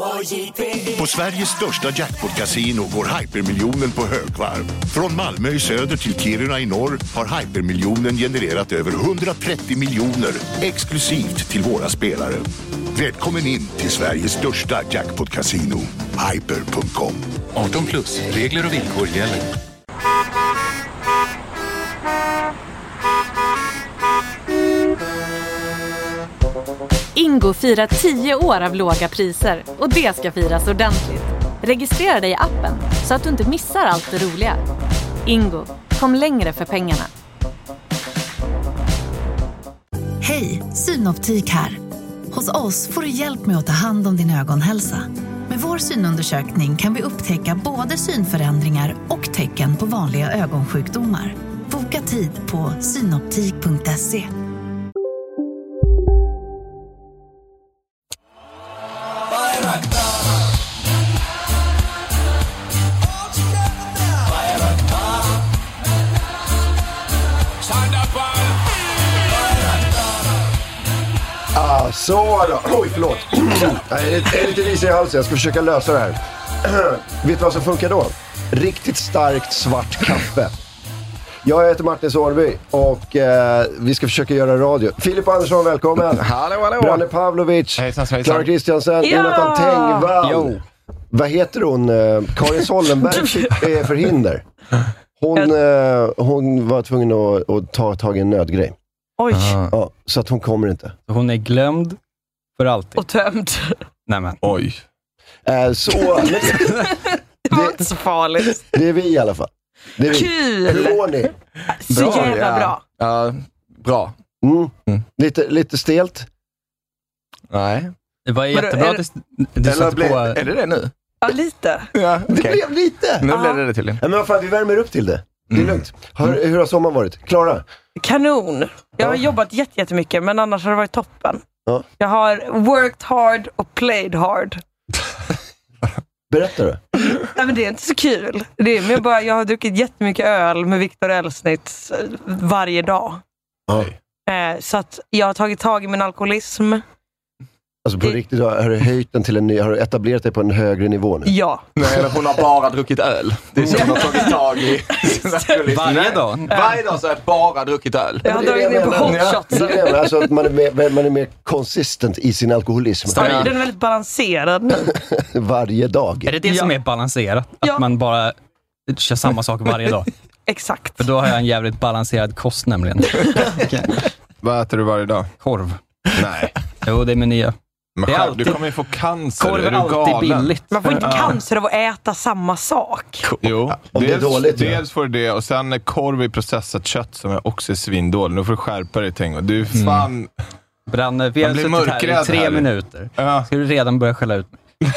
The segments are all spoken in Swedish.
På Sveriges största jackpot-casino går Hypermiljonen på högvarv. Från Malmö i söder till Kiruna i norr har Hypermiljonen genererat över 130 miljoner exklusivt till våra spelare. Välkommen in till Sveriges största jackpot-casino, hyper.com. 18+, regler och villkor gäller. Ingo firar 10 år av låga priser och det ska firas ordentligt. Registrera dig i appen så att du inte missar allt det roliga. Ingo, kom längre för pengarna. Hej, Synoptik här. Hos oss får du hjälp med att ta hand om din ögonhälsa. Med vår synundersökning kan vi upptäcka både synförändringar och tecken på vanliga ögonsjukdomar. Boka tid på synoptik.se. Så då. Oj, förlåt. Jag är lite risig i halsen. Jag ska försöka lösa det här. Vet du vad som funkar då? Riktigt starkt svart kaffe. Jag heter Martin Sårby och vi ska försöka göra radio. Filip Andersson, välkommen. Hallå. Branne Pavlovic. Klara Kristiansen. Jonathan Tengvall. Vad heter hon? Karin Sollenberg är förhinder. Hon var tvungen att ta tag i en nödgrej. Oj. Ja, så att hon kommer inte. Hon är glömd för alltid. Och tömd. Nämen. Oj. Så det var inte så farligt. Det är vi i alla fall. Det är Kul! Hur mår ni? Så jävla bra. Ja, bra. Lite stelt? Nej. Det var jättebra att du satte på... Är det nu? Ja, lite. Ja, Det blev lite. Nu blev det tydligen. Ja, men vad fan, vi värmer upp till det. Det är lugnt. Hur har sommaren varit? Klara? Kanon. Jag har jobbat jättemycket, men annars har det varit toppen. Ja. Jag har worked hard och played hard. Berätta du. Nej, men det är inte så kul. Det är mer bara, jag har druckit jättemycket öl med Viktor Elsnitz varje dag. Ja. Så att jag har tagit tag i min alkoholism. Alltså på riktigt, har du höjt den till en ny, har du etablerat dig på en högre nivå nu? Ja. Nej, eller hon har bara druckit öl. Det är så hon har tagit tag i sin alkoholism. Varje dag? Varje dag så har jag bara druckit öl. Jag har dragit ner på hotshots. Alltså att man är mer consistent i sin alkoholism. Den är väldigt balanserad nu. Varje dag. Är det som är balanserat? Att man bara kör samma sak varje dag? Exakt. För då har jag en jävligt balanserad kost nämligen. Okay. Vad äter du varje dag? Korv. Nej. Jo, det är min nya. Men det är själv, alltid, du kommer ju få cancer. korv är du alltid galen? billigt. Man får inte cancer av att äta samma sak. Jo, om det är dåligt. Dels får du det, och sen korv i processat kött som är också svindåligt. Nu får du skärpa dig, tänk. Du fan... Branne, vi har suttit här i 3 minuter. Ja. Ska du redan börja skälla ut mig?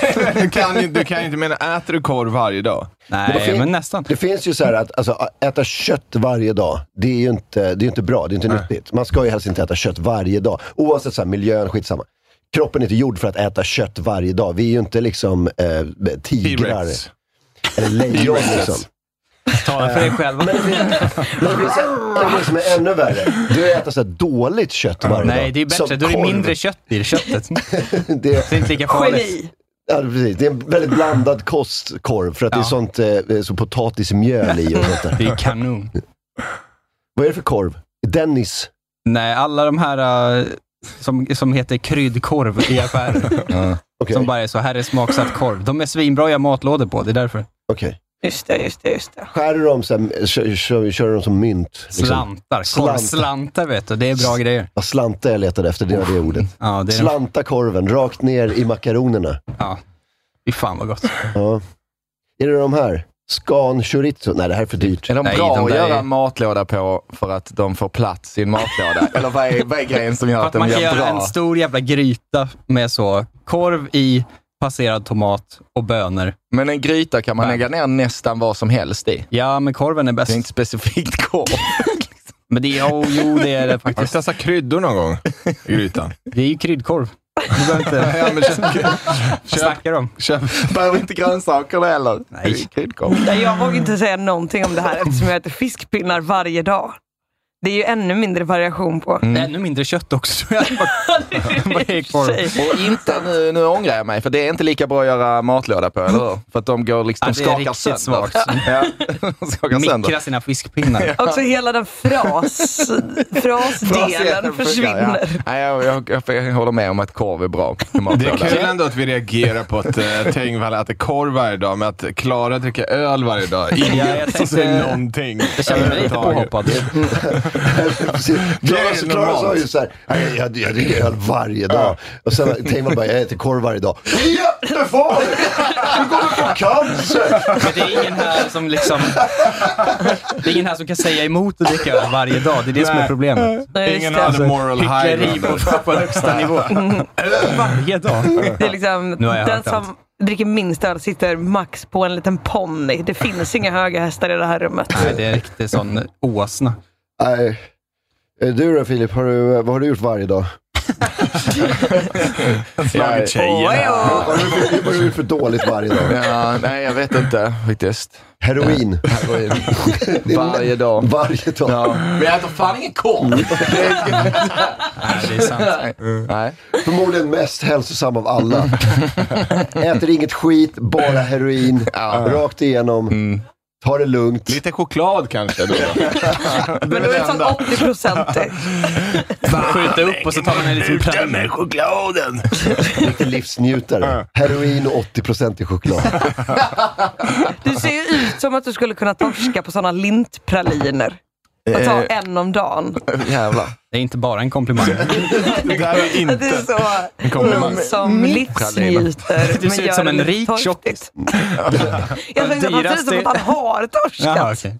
Du kan ju inte mena, äter du korv varje dag? Nej, men nästan. Det finns ju så här att alltså, äta kött varje dag, det är ju inte bra, det är inte nyttigt. Man ska ju helst inte äta kött varje dag. Oavsett så här, miljön, skitsamma. Kroppen är inte gjord för att äta kött varje dag. Vi är ju inte liksom tigrar. T-Rex. Eller lejon liksom. Tala för dig själva. Men det finns en som är ännu värre. Du äter så här dåligt kött varje dag. Nej, det är bättre. Då är det mindre kött i köttet. Det är inte lika farligt. Ja, precis. Det är en väldigt blandad kostkorv för att det är sånt så potatismjöl i och sånt där. Det är kanon. Vad är det för korv? Dennis? Nej, alla de här som heter kryddkorv i affärer. Okay. Som bara är så, här är smaksatt korv. De är svinbra, jag matlådor på, det är därför. Okej. Just det. Skär du dem sen, kör de som mynt? Liksom. Slantar vet du, det är bra grejer. Ja, slanta jag letade efter, det var det ordet. Ja, det är slanta korven, rakt ner i makaronerna. Ja, fy fan vad gott. Ja. Är det de här? Scan chorizo? Nej, det här är för dyrt. Är de bra att göra en matlåda på för att de får plats i en matlåda? Eller vad är grejen som gör att de man gör kan bra? göra en stor jävla gryta med så korv i, passerad tomat och bönor. Men en gryta kan man lägga ner nästan vad som helst i. Ja, men korven är bäst. Det är inte specifikt korv. Men det är, jo, det är det faktiskt. Har du testat kryddor någon gång i grytan? Det är ju kryddkorv. Du behöver inte... Ja, men snackar om. Behöver inte grönsaker heller. Nej. Kryddkorv. Jag vågar inte säga någonting om det här eftersom jag äter fiskpinnar varje dag. Det är ju ännu mindre variation på. Ännu mindre kött också. Och inte, nu ångrar jag mig, för det är inte lika bra att göra matlåda på, eller hur? För att de går liksom, de skakar sönder. Svagt. Ja, de skakar sönder. Mikra sina fiskpinnar. Också hela den frasdelen försvinner. Ja. Jag håller med om att korv är bra. Det är kul ändå att vi reagerar på att Tengvall äter korv varje dag, med att Klara dricker öl varje dag. Ingen som säger någonting. Jag känner mig lite påhoppad. Klara sa ju så här: jag dricker öl varje dag. Och sen Tengvall bara, jag äter korv varje dag. Jättefarligt! Du kommer få cancer! Men det är ingen här som liksom... Det är ingen här som kan säga emot att dricka öl varje dag. Det är det som är problemet. Ingen har the moral high ground på högsta nivå. Varje dag. Det är liksom den som dricker minst öl sitter max på en liten ponny. Det finns inga höga hästar i det här rummet. Nej, det är riktigt sån åsna. Nej. Du då, Filip, vad har du gjort varje dag? Slagit tjejen. Vad har du gjort för dåligt varje dag? Ja, nej, jag vet inte faktiskt. Heroin. Varje dag. Varje dag. Ja. Men jag äter fan ingen korv. Nej, det är sant. Nej. Förmodligen mest hälsosam av alla. Äter inget skit, bara heroin. Rakt igenom. Ta det lugnt. Lite choklad kanske då. Men då är det sånt 80%. Skjuta upp och så tar man en liten prall med chokladen. Lite livsnjutare. Heroin och 80% i choklad. Du ser ju ut som att du skulle kunna torska på såna lintpraliner. Och ta en om dagen. Jävlar. Det är inte bara en komplimang. Det där är inte det är så en komplimang. som livsnjuter. Du ser ut som en rik tjockis. Jag tänkte att han ser ut som att han har torskat. Jaha, okej.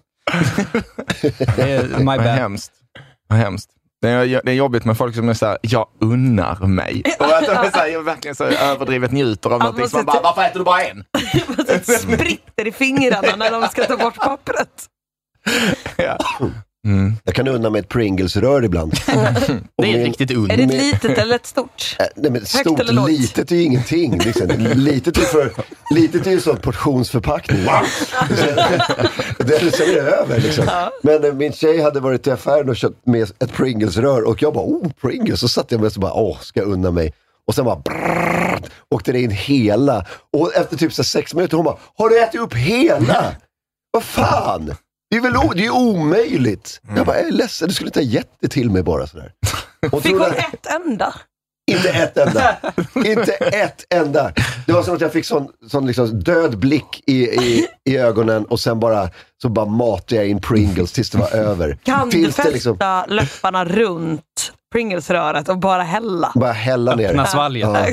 Det är my bad. Vad hemskt. Det är jobbigt med folk som är såhär, jag unnar mig. Och att de är såhär, jag verkligen så överdrivet njuter av någonting som bara, varför äter du bara en? Man spritter i fingrarna när de ska ta bort pappret. Ja. Jag kan unna med ett Pringles-rör ibland. Det är riktigt und. Är det ett litet eller ett stort? Nej, men stort, litet är ju ingenting. Liksom. Litet är ju sån portionsförpackning. Det är det över. Liksom. Men min tjej hade varit till affären och köpt med ett Pringles-rör. Och jag bara, Pringles. Så satt jag med och bara, ska jag unna mig. Och sen bara, åkte det in hela. Och efter typ 6 minuter hon bara, har du ätit upp hela? Vad fan? Det är ju omöjligt. Jag bara, jag är ledsen, du skulle inte ha gett det till mig bara sådär. Fick hon ett enda? Inte ett enda. Inte ett enda. Det var som att jag fick sån liksom död blick i ögonen och sen bara matade jag in Pringles tills det var över. Kan tills du fästa liksom läpparna runt Pringles-röret och bara hälla? Bara hälla ner. Öppna svalget. Ja.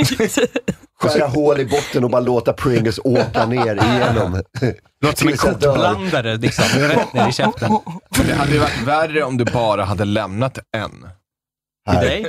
Skära hål i botten och bara låta Pringles åka ner igenom. Låter som en kortblandare liksom, rätt ner i käften. Men det hade ju varit värre om du bara hade lämnat en. Till dig?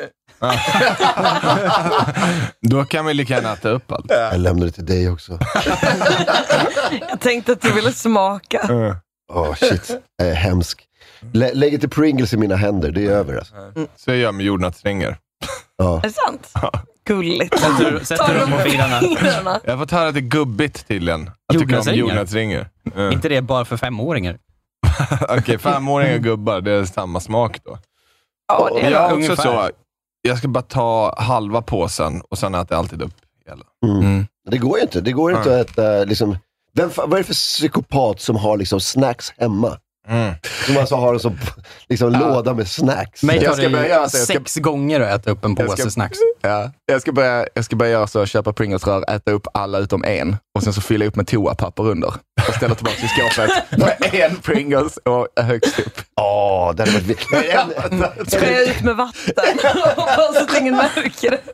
Då kan vi lika gärna äta upp allt. Jag lämnar det till dig också. Jag tänkte att du ville smaka. Shit. Hemsk. Lägg lite Pringles i mina händer, det är över alltså. Så jag gör med jordnötsringar. Ja. Är det sant? Gulligt. Sätter du dem på fingrarna? Jag har fått höra att det är gubbigt tydligen. Att tycka om jordnötsringar. Inte det bara för 5-åringar? Okej, 5-åringar gubbar, det är samma smak då. Ja, det är jag också ungefär. så. Jag ska bara ta halva påsen och sen äter jag alltid upp hela. Det går ju inte. Det går inte att äta liksom... Vad är det för psykopat som har liksom snacks hemma? Som alltså har en sån liksom låda med snacks. Men jag ska börja 6 gånger att äta upp en påse snacks. Ja, jag ska börja göra så, köpa Pringles-rör, äta upp alla utom en och sen så fylla upp med toapapper under och ställa tillbaka i skåpet med en Pringles och högst upp. Det hade varit... Spraya ut med vatten så att ingen märker det.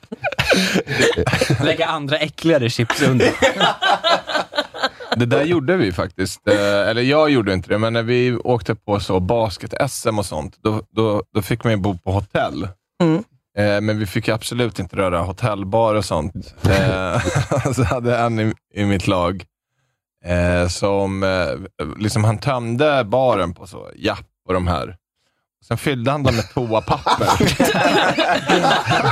Lägga andra äckligare chips under. Det där gjorde vi faktiskt. Eller jag gjorde inte det, men när vi åkte på så basket-SM och sånt, då fick man ju bo på hotell. Men vi fick absolut inte röra hotellbar och sånt. Så hade en i mitt lag som liksom han tömde baren på så japp och de här. Sen fyllde han dem med toapapper.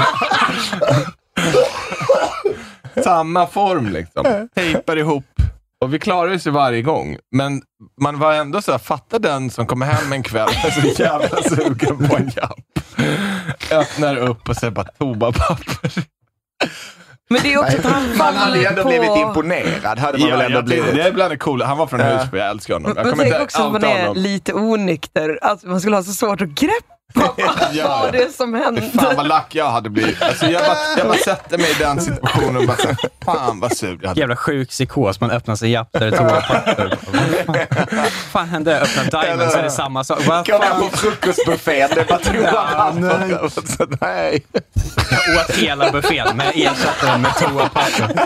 Samma form liksom. Tejpar ihop Och vi klarade oss varje gång. Men man var ändå så här, fatta den som kommer hem en kväll och är så jävla sugen på en japp. Öppnar upp och ser bara toapapper. Men det är också att han hade ändå blivit imponerad. Hade man väl ändå blivit. Det är bland det coola. Han var från Husby, jag älskar honom. Men tänk också att man är lite onykter. Alltså man skulle ha så svårt att greppa vad det som hände. Fan vad lack jag hade blivit. Alltså jag bara sätter mig i den situationen och bara så, fan vad sur jag hade. Jävla sjuk psykos, man öppnar sig japp där det toapapper. Fan hände jag öppnar Diamond så är det samma sak. Kom jag på frukostbuffén, det var toapapper. Nej. Jag åt hela buffén men ersatte den med toapapper.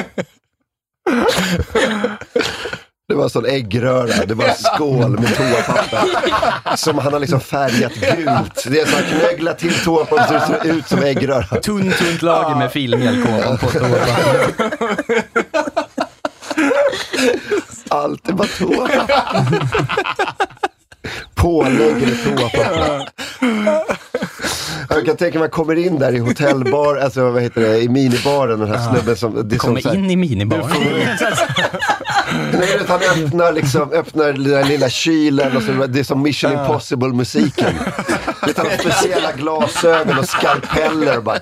Det var sån äggröra, det var skål med toapapper som han har liksom färgat gult. Det är så att knögla till toapapper så det ser ut som äggröra. Tunt lager med filmjölk på toapapper. Allt är bara toapapper. Pålägger toapapper. Jag kan tänka mig att man kommer in där i hotellbar, alltså vad heter det, i minibaren, den här snubben som... Det kommer som, in i minibaren. Nej, han öppnar den där lilla kylen och så, det är som Mission Impossible-musiken. Det tar speciella glasögon och skalpeller och bara...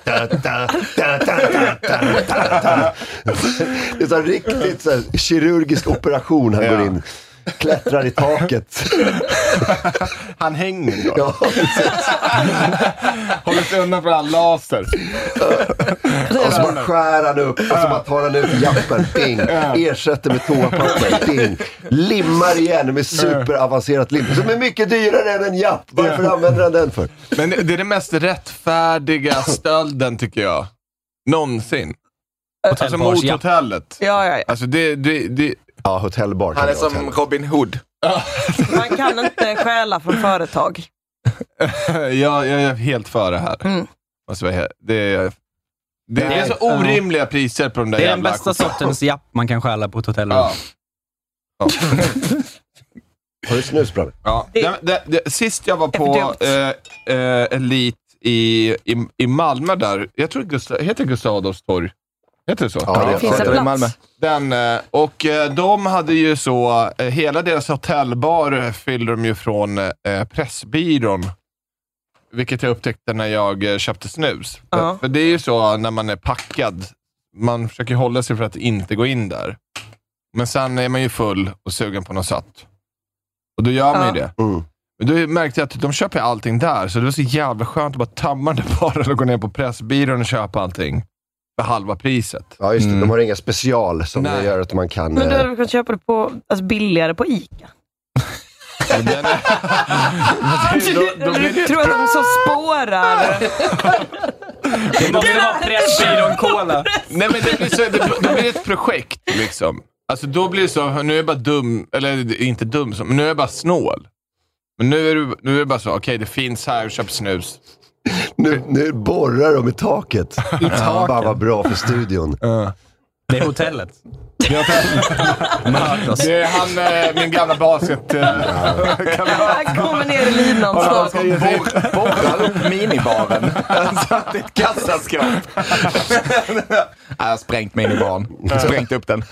Det är så riktigt så här, kirurgisk operation han går in. Klättrar i taket. Han hänger då. Ja, håller sig undan från all laser. och så bara skär han upp och så bara tar han ut jappen, ding. Ersätter med toapapper, ding. Limmar igen med superavancerat lim. Som är mycket dyrare än en japp. Varför använder han den för? Men det är det mest rättfärdiga stölden tycker jag någonsin. Alltså mot hotellet. Ja. Alltså det ja, hotellbar. Han är som Robin Hood. Man kan inte stjäla från företag. Jag är helt före här. Det är så orimliga priser på de där. Det är den bästa sortens japp man kan stjäla på ett hotell. Ja. Har du snusbrand? Ja. Sist jag var på Elit i Malmö där. Jag tror heter Gustav Adolfs torg. Heter det så? Ja, det finns en plats. Malmö. Och de hade ju så, hela deras hotellbar fyllde de ju från Pressbyrån. Vilket jag upptäckte när jag köpte snus. För det är ju så när man är packad. Man försöker hålla sig för att inte gå in där. Men sen är man ju full och sugen på något satt. Och då gör man ju det. Men då märkte jag att de köper allting där. Så det var så jävla skönt att bara tamma det bara och gå ner på Pressbyrån och köpa allting. För halva priset. Ja just det, de har inga special som det gör att man kan... Men du hade kunnat köpa det på, alltså billigare på Ica. Du tror att de så spårar. Det måste vara Pressbyrån Cola. Nej men det blir ett projekt liksom. Alltså då blir det så, nu är jag bara dum, eller inte dum, men nu är jag bara snål. Men nu är det bara så, okej, det finns här, köp snus. Nu borrar de i taket. I taket. Bara var bra för studion. Det är hotellet. Det är han, min gamla basket. Han kommer ner i linan snart. Borrar upp minibaren. Så att det är ett kassaskåp. Jag har sprängt minibaren. Sprängt upp den.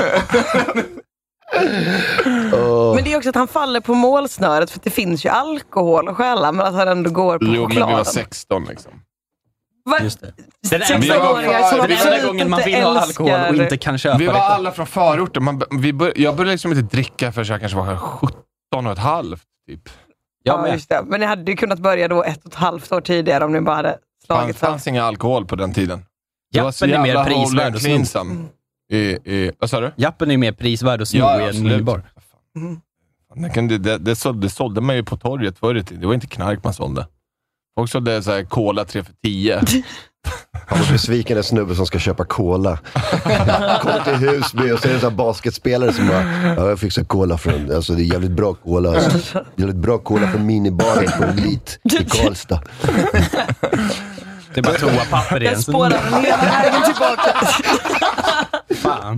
Men det är också att han faller på målsnöret för att det finns ju alkohol och stjäla, men att han ändå går på chokladen. Jo, men vi var 16 liksom. Just det. Den enda gången man vill ha alkohol och inte kan köpa det. Vi var alla från förorten. Jag började liksom inte dricka förrän jag kanske var 17,5 typ. Ja, just det. Men ni hade ju kunnat börja då 1,5 år tidigare om ni bara hade slagit. Det fanns ingen alkohol på den tiden. Jappen är mer prisvärd och sno. Vad sa du? Jappen är mer prisvärd och sno i en minibar. Det sålde man ju på torget förr i tiden. Det var inte knark man sålde. Och så det är så här cola 3 för 10. Han var besviken en snubbe som ska köpa cola. Kommer till Husby och så är det en sån här basketspelare som bara, ja, jag fick så cola från, alltså det är jävligt bra cola. Alltså. Jävligt bra cola från minibaren på Elit i Karlstad. Det är bara toapapper i den. Jag spårar hela vägen tillbaka. Fan.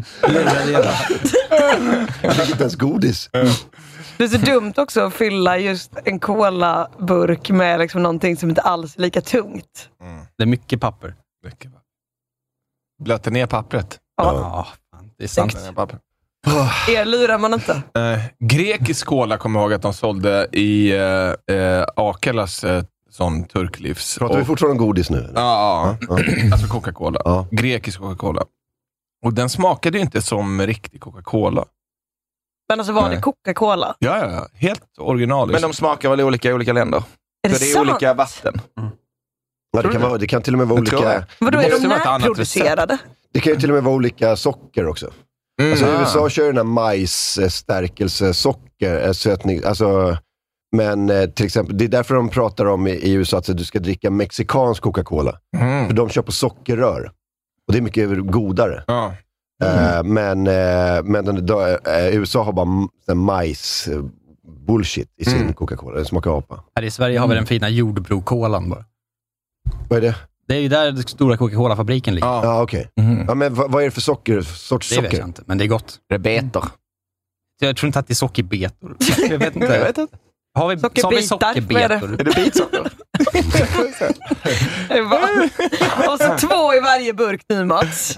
Jag fick inte ens godis. Det är så dumt också att fylla just en colaburk med liksom någonting som inte alls är lika tungt. Det är mycket papper. Blöter ner pappret. Ja. Fan, det är sant. Er lurar man inte. Grekisk cola kommer jag ihåg att de sålde i Akelas sån turklivs. Pratar vi fortfarande om godis nu? Ja. Alltså Coca-Cola. Ja. Grekisk Coca-Cola. Och den smakade ju inte som riktig Coca-Cola. Men alltså var det Coca-Cola? Ja. Helt original. Men de smakar väl olika i olika länder? Är det så det är sant? olika vatten. Ja, det kan till och med vara olika... Vadå, är de närproducerade? Det kan ju till och med vara olika socker också. Alltså i USA kör den här majsstärkelsesocker, sötning, alltså, men till exempel, det är därför de pratar om i USA att du ska dricka mexikansk Coca-Cola. För de kör på sockerrör. Och det är mycket godare. Men USA har bara majs bullshit i sin Coca-Cola. Den smakar apa. Här i Sverige har vi den fina jordbro-kolan bara. Vad är det? Det är ju där den stora Coca-Cola-fabriken ligger. Ja, okej. Ja, men vad är det för sorts socker? Det vet jag inte, men det är gott. Det är betor. Jag tror inte att det är sockerbetor. Jag vet inte. Har vi sockerbetor? Är det bitsocker? Och så 2 i varje burk nu, Mats.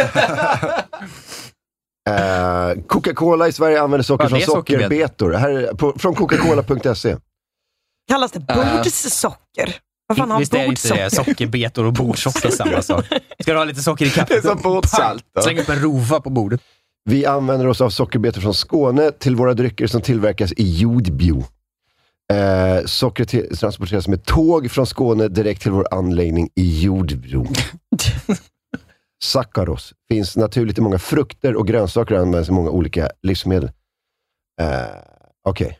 Coca-Cola i Sverige använder socker från sockerbetor. Här, från coca-cola.se. Kallas det bordssocker? Vad fan har visst är inte det sockerbetor och bordsocker samma sak? Ska du ha lite socker i kaffet? Det är som bordsalt. Släng upp en rova på bordet. Vi använder oss av sockerbetor från Skåne till våra drycker som tillverkas i Jordbro. Socker transporteras med tåg från Skåne direkt till vår anläggning i Jordbro. Saccharos finns naturligt i många frukter och grönsaker och används i många olika livsmedel. Okej.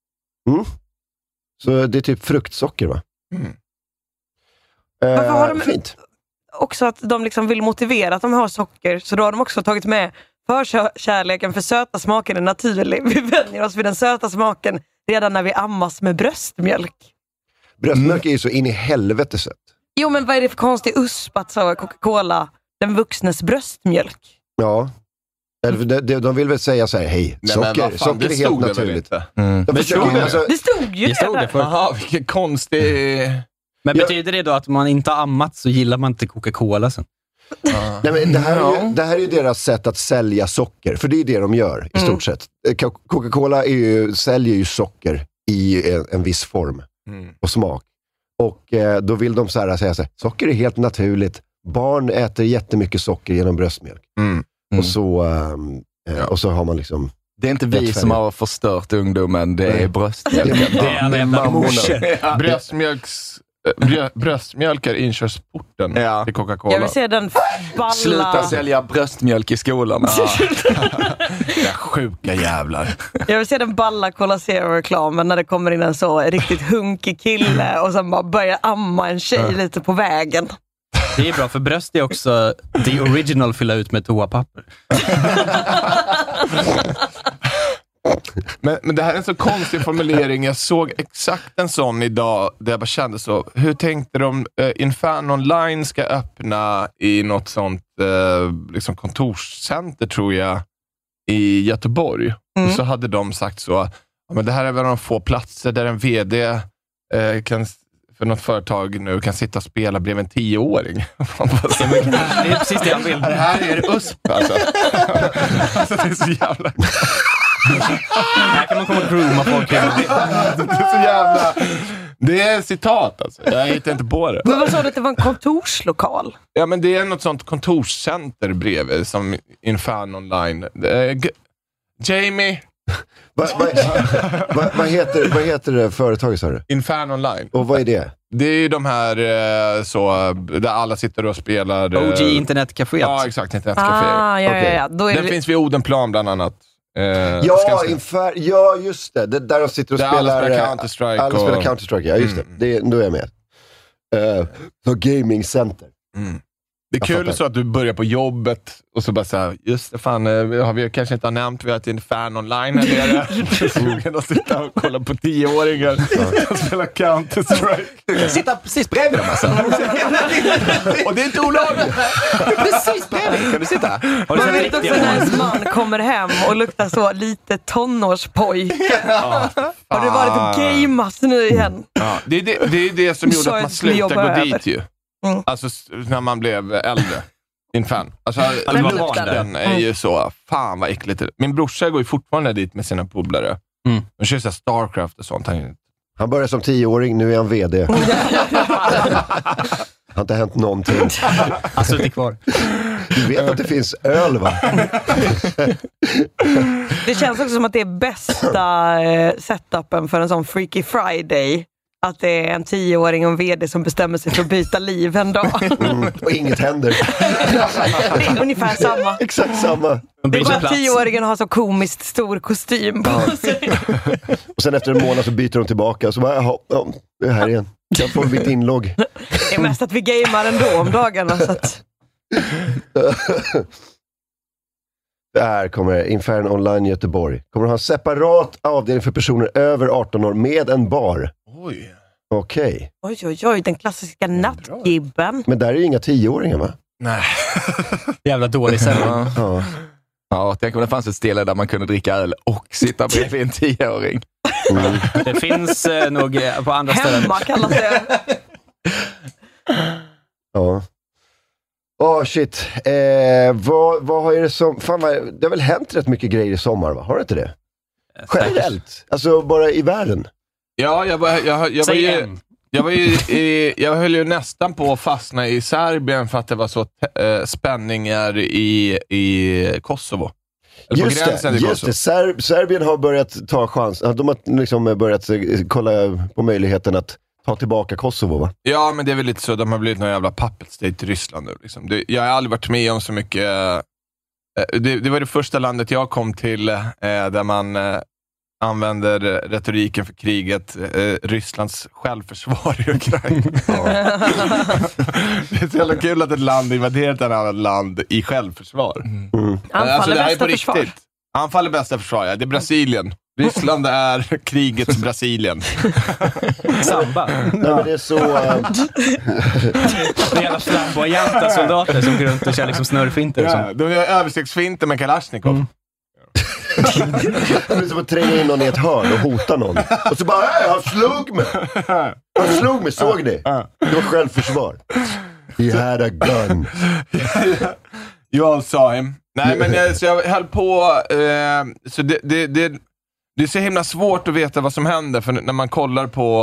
Så det är typ fruktsocker, va? Varför har de fint. Också att de liksom vill motivera att de har socker, så då har de också tagit med förkärleken för söta smaker är naturlig. Vi vänjer oss vid den söta smaken redan när vi ammas med bröstmjölk. Bröstmjölk är ju så in i helvete sött. Jo, men vad är det för konstig usp att så Coca-Cola, den vuxnes bröstmjölk? Ja. De vill väl säga så här, hej, socker är helt naturligt. Det stod ju det. Jaha, vilken konstig... Men betyder det då att man inte har ammat så gillar man inte Coca-Cola sen? Nej, men det här är ju deras sätt att sälja socker. För det är det de gör i stort sett. Coca-Cola säljer ju socker i en viss form och smak. Och då vill de säga så här, socker är helt naturligt. Barn äter jättemycket socker genom bröstmjölk. Och så har man liksom... Det är inte vi som har förstört ungdomen, det är bröstmjölken. Det är en morsor. Bröstmjölk är inkörsporten till Coca-Cola. Jag vill se den balla... Sluta sälja bröstmjölk i skolan. Ja, sjuka jävlar. Jag vill se den balla Cola Zero-reklamen när det kommer in en så riktigt hunkig kille och sen bara börjar amma en tjej lite på vägen. Det är bra, för bröst är också the original fylla ut med toapapper. Men det här är en så konstig formulering. Jag såg exakt en sån idag där jag bara kände så. Hur tänkte de? Inferno Online ska öppna i något sånt liksom kontorscenter, tror jag, i Göteborg. Och så hade de sagt så, ja, men det här är väl de få platser där en vd för något företag nu kan sitta och spela bredvid en 10-åring. Det är precis det jag vill. Det här är det USP, alltså. Alltså det är så jävla... Här kan man komma och grooma folk. Det är så jävla... Det är citat, alltså. Jag hittar inte på det. Men vad sa du att det var en kontorslokal? Ja, men det är något sånt kontorscenter bredvid som Inferno Online. Jamie... Vad heter det företaget, sa du? Inferno Online. Och vad är det? Det är ju de här så där alla sitter och spelar... OG Internetcafé. Ja, exakt. Internetcafé. Ja. Då är den finns vid Odenplan bland annat. Ja, just det. Där de sitter och spelar Counter-Strike. Alla spelar Counter-Strike, ja, just det. Då är jag med. Så gaming center. Det är kul så att du börjar på jobbet och så bara såhär, just det, fan, har vi kanske inte har nämnt, vi har ett Inferno Online här nere. Sågen att sitta och kolla på 10-åringar och spela Counter-Strike. Sitta precis bredvid dem, alltså. Och det är inte olagligt. Precis bredvid, kan du sitta? Man vet också när ens man kommer hem och luktar så lite tonårspojke. Har du varit och gameat nu igen? Ja, det är det som gjorde att man slutade gå dit ju. Alltså när man blev äldre. Infern. Alltså, lukten är ju så, fan vad äckligt. Min brorsa går ju fortfarande dit med sina polare. De kör så Starcraft och sånt. Han började som 10-åring, nu är han vd. Har inte hänt någonting. Han sitter kvar. Du vet att det finns öl, va? Det känns också som att det är bästa setupen för en sån Freaky Friday. Att det är en 10-åring och en vd som bestämmer sig för att byta liv en dag. Och inget händer. Det är ungefär samma. Exakt samma. Det är bara att 10-åringen har så komiskt stor kostym på sig. Och sen efter en månad så byter de tillbaka. Och så bara, jaha, det är här igen. Jag får mitt inlogg. Det är mest att vi gamer ändå om dagarna. Så att... Där kommer Inferno Online Göteborg. Kommer ha en separat avdelning för personer över 18 år med en bar. Oj. Okej. Oj, den klassiska nattgibben. Men där är ju inga 10-åringar, va? Nej. Jävla dålig sändning. Ja, tänk om det fanns ett ställe där man kunde dricka öl och sitta bredvid en 10-åring. Det finns nog på andra ställen. Hemma kallas det. Ja. Shit. Vad har det som... Fan, det har väl hänt rätt mycket grejer i sommar, va? Har det inte det? Generellt. Alltså bara i världen. Ja, jag höll ju nästan på att fastna i Serbien för att det var så spänningar i Kosovo. Just det. Serbien har börjat ta chans. De har liksom börjat kolla på möjligheten att ta tillbaka Kosovo, va? Ja, men det är väl lite så. De har blivit någon jävla puppet state till Ryssland nu. Liksom. Jag har aldrig varit med om så mycket... Det var det första landet jag kom till där man använder retoriken för kriget Rysslands självförsvar i Ukraina. Det är så jävla kul att ett land invaderar ett annat land i självförsvar. Alltså, det här är på riktigt. Anfall är bästa försvar, ja. Det är Brasilien. Ryssland är krigets Brasilien. Samba. Nej, men det är så... Det är jävla flamboyanta soldater som går runt och kör liksom snurrfinter. Ja, de gör överstegsfinter med Kalashnikov. Det är som att tränga in någon i ett hörn och hota någon. Och så bara, han slog mig, såg ni? Det var självförsvar. He had a gun. You all saw him. Nej, men så jag höll på... Så det är så himla svårt att veta vad som händer för när man kollar på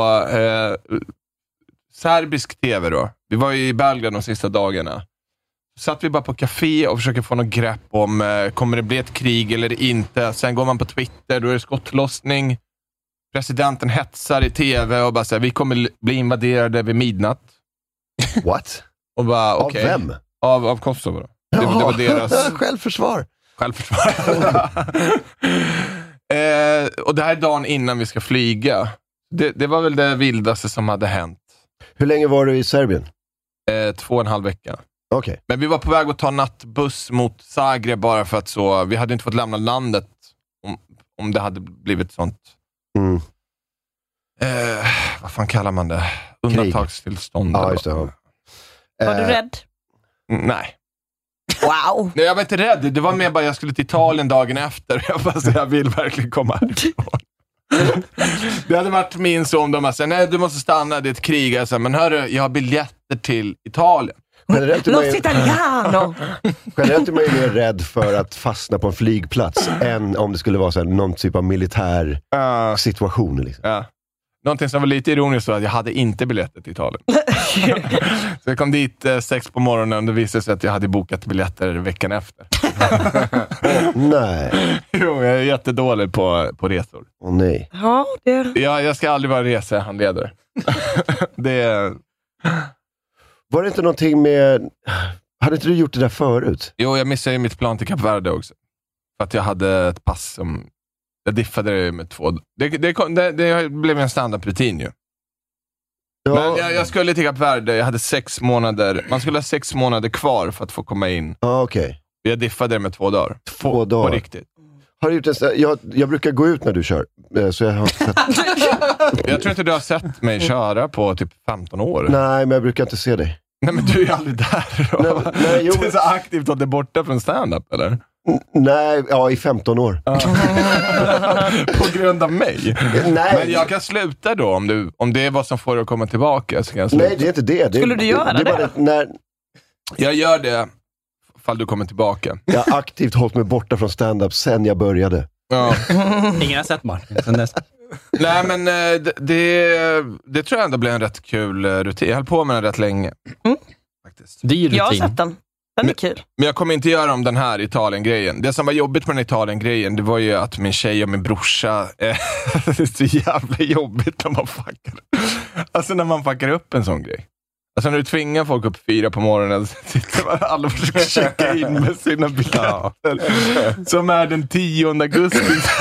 serbisk tv då. Vi var ju i Belgrad de sista dagarna. Satt vi bara på café och försöker få något grepp om kommer det bli ett krig eller inte. Sen går man på Twitter, då är det skottlossning. Presidenten hetsar i tv och bara säger vi kommer bli invaderade vid midnatt. What? Och bara, av vem? Av Kosovo då. Det var deras... Självförsvar. Och det här är dagen innan vi ska flyga. Det var väl det vildaste som hade hänt. Hur länge var du i Serbien? 2,5 vecka. Okay. Men vi var på väg att ta nattbuss mot Zagreb bara för att så... Vi hade inte fått lämna landet om det hade blivit sånt... vad fan kallar man det? Undantagstillstånd. Ja, just det. Var du rädd? Nej. Wow. Nej, jag var inte rädd. Det var mer bara jag skulle till Italien dagen efter. Jag vill verkligen komma härifrån. Det hade varit min son. De har sagt, nej du måste stanna, det är ett krig. Jag sa, men hörru, jag har biljetter till Italien. Generellt är man ju mer rädd för att fastna på en flygplats än om det skulle vara så här, någon typ av militär situation. Liksom. Någonting som var lite ironiskt var att jag hade inte biljetter till Italien. Så jag kom dit 6 på morgonen och det visade sig att jag hade bokat biljetter veckan efter. Nej. Jo, jag är jättedålig på resor. Nej. Ja, jag ska aldrig vara resehandledare. Var det inte någonting med... Hade inte du gjort det där förut? Jo, jag missade ju mitt plan till Kap Verde också. För att jag hade ett pass som... Jag diffade det med 2... Det blev en standardrutin ju. Ja. Men jag skulle till Kap Verde, jag hade 6 månader. Man skulle ha 6 månader kvar för att få komma in. Ja, okej. Jag diffade det med 2 dagar. 2 dagar? På riktigt. Har du gjort jag brukar gå ut när du kör. Så jag har sett... Jag tror inte du har sett mig köra på typ 15 år. Nej, men jag brukar inte se dig. Nej, men du är aldrig där. Nej, du är så aktivt att du är borta från stand-up, eller? Nej, i 15 år. På grund av mig? Nej. Men jag kan sluta då, om det är vad som får dig att komma tillbaka. Så kan jag sluta. Nej, det är inte det. Skulle du göra det? Bara när... Jag gör det fall du kommer tillbaka. Jag har aktivt hållit mig borta från stand-up sen jag började. Ja. Ingen har sett Martin sen dess. Nej, men det tror jag ändå blev en rätt kul rutin. Jag höll på med den rätt länge. Faktiskt. Dyr rutin. Jag har sett den. Den är kul. Men jag kommer inte göra om den här Italien-grejen. Det som var jobbigt med den Italien-grejen, det var ju att min tjej och min brorsa det är så jävla jobbigt när man fuckar. Alltså när man fuckar upp en sån grej. Alltså när du tvingar folk upp 4 på morgonen, så sitter man alla och försöker checka in med sina biljetter. Som är den 10 augusti.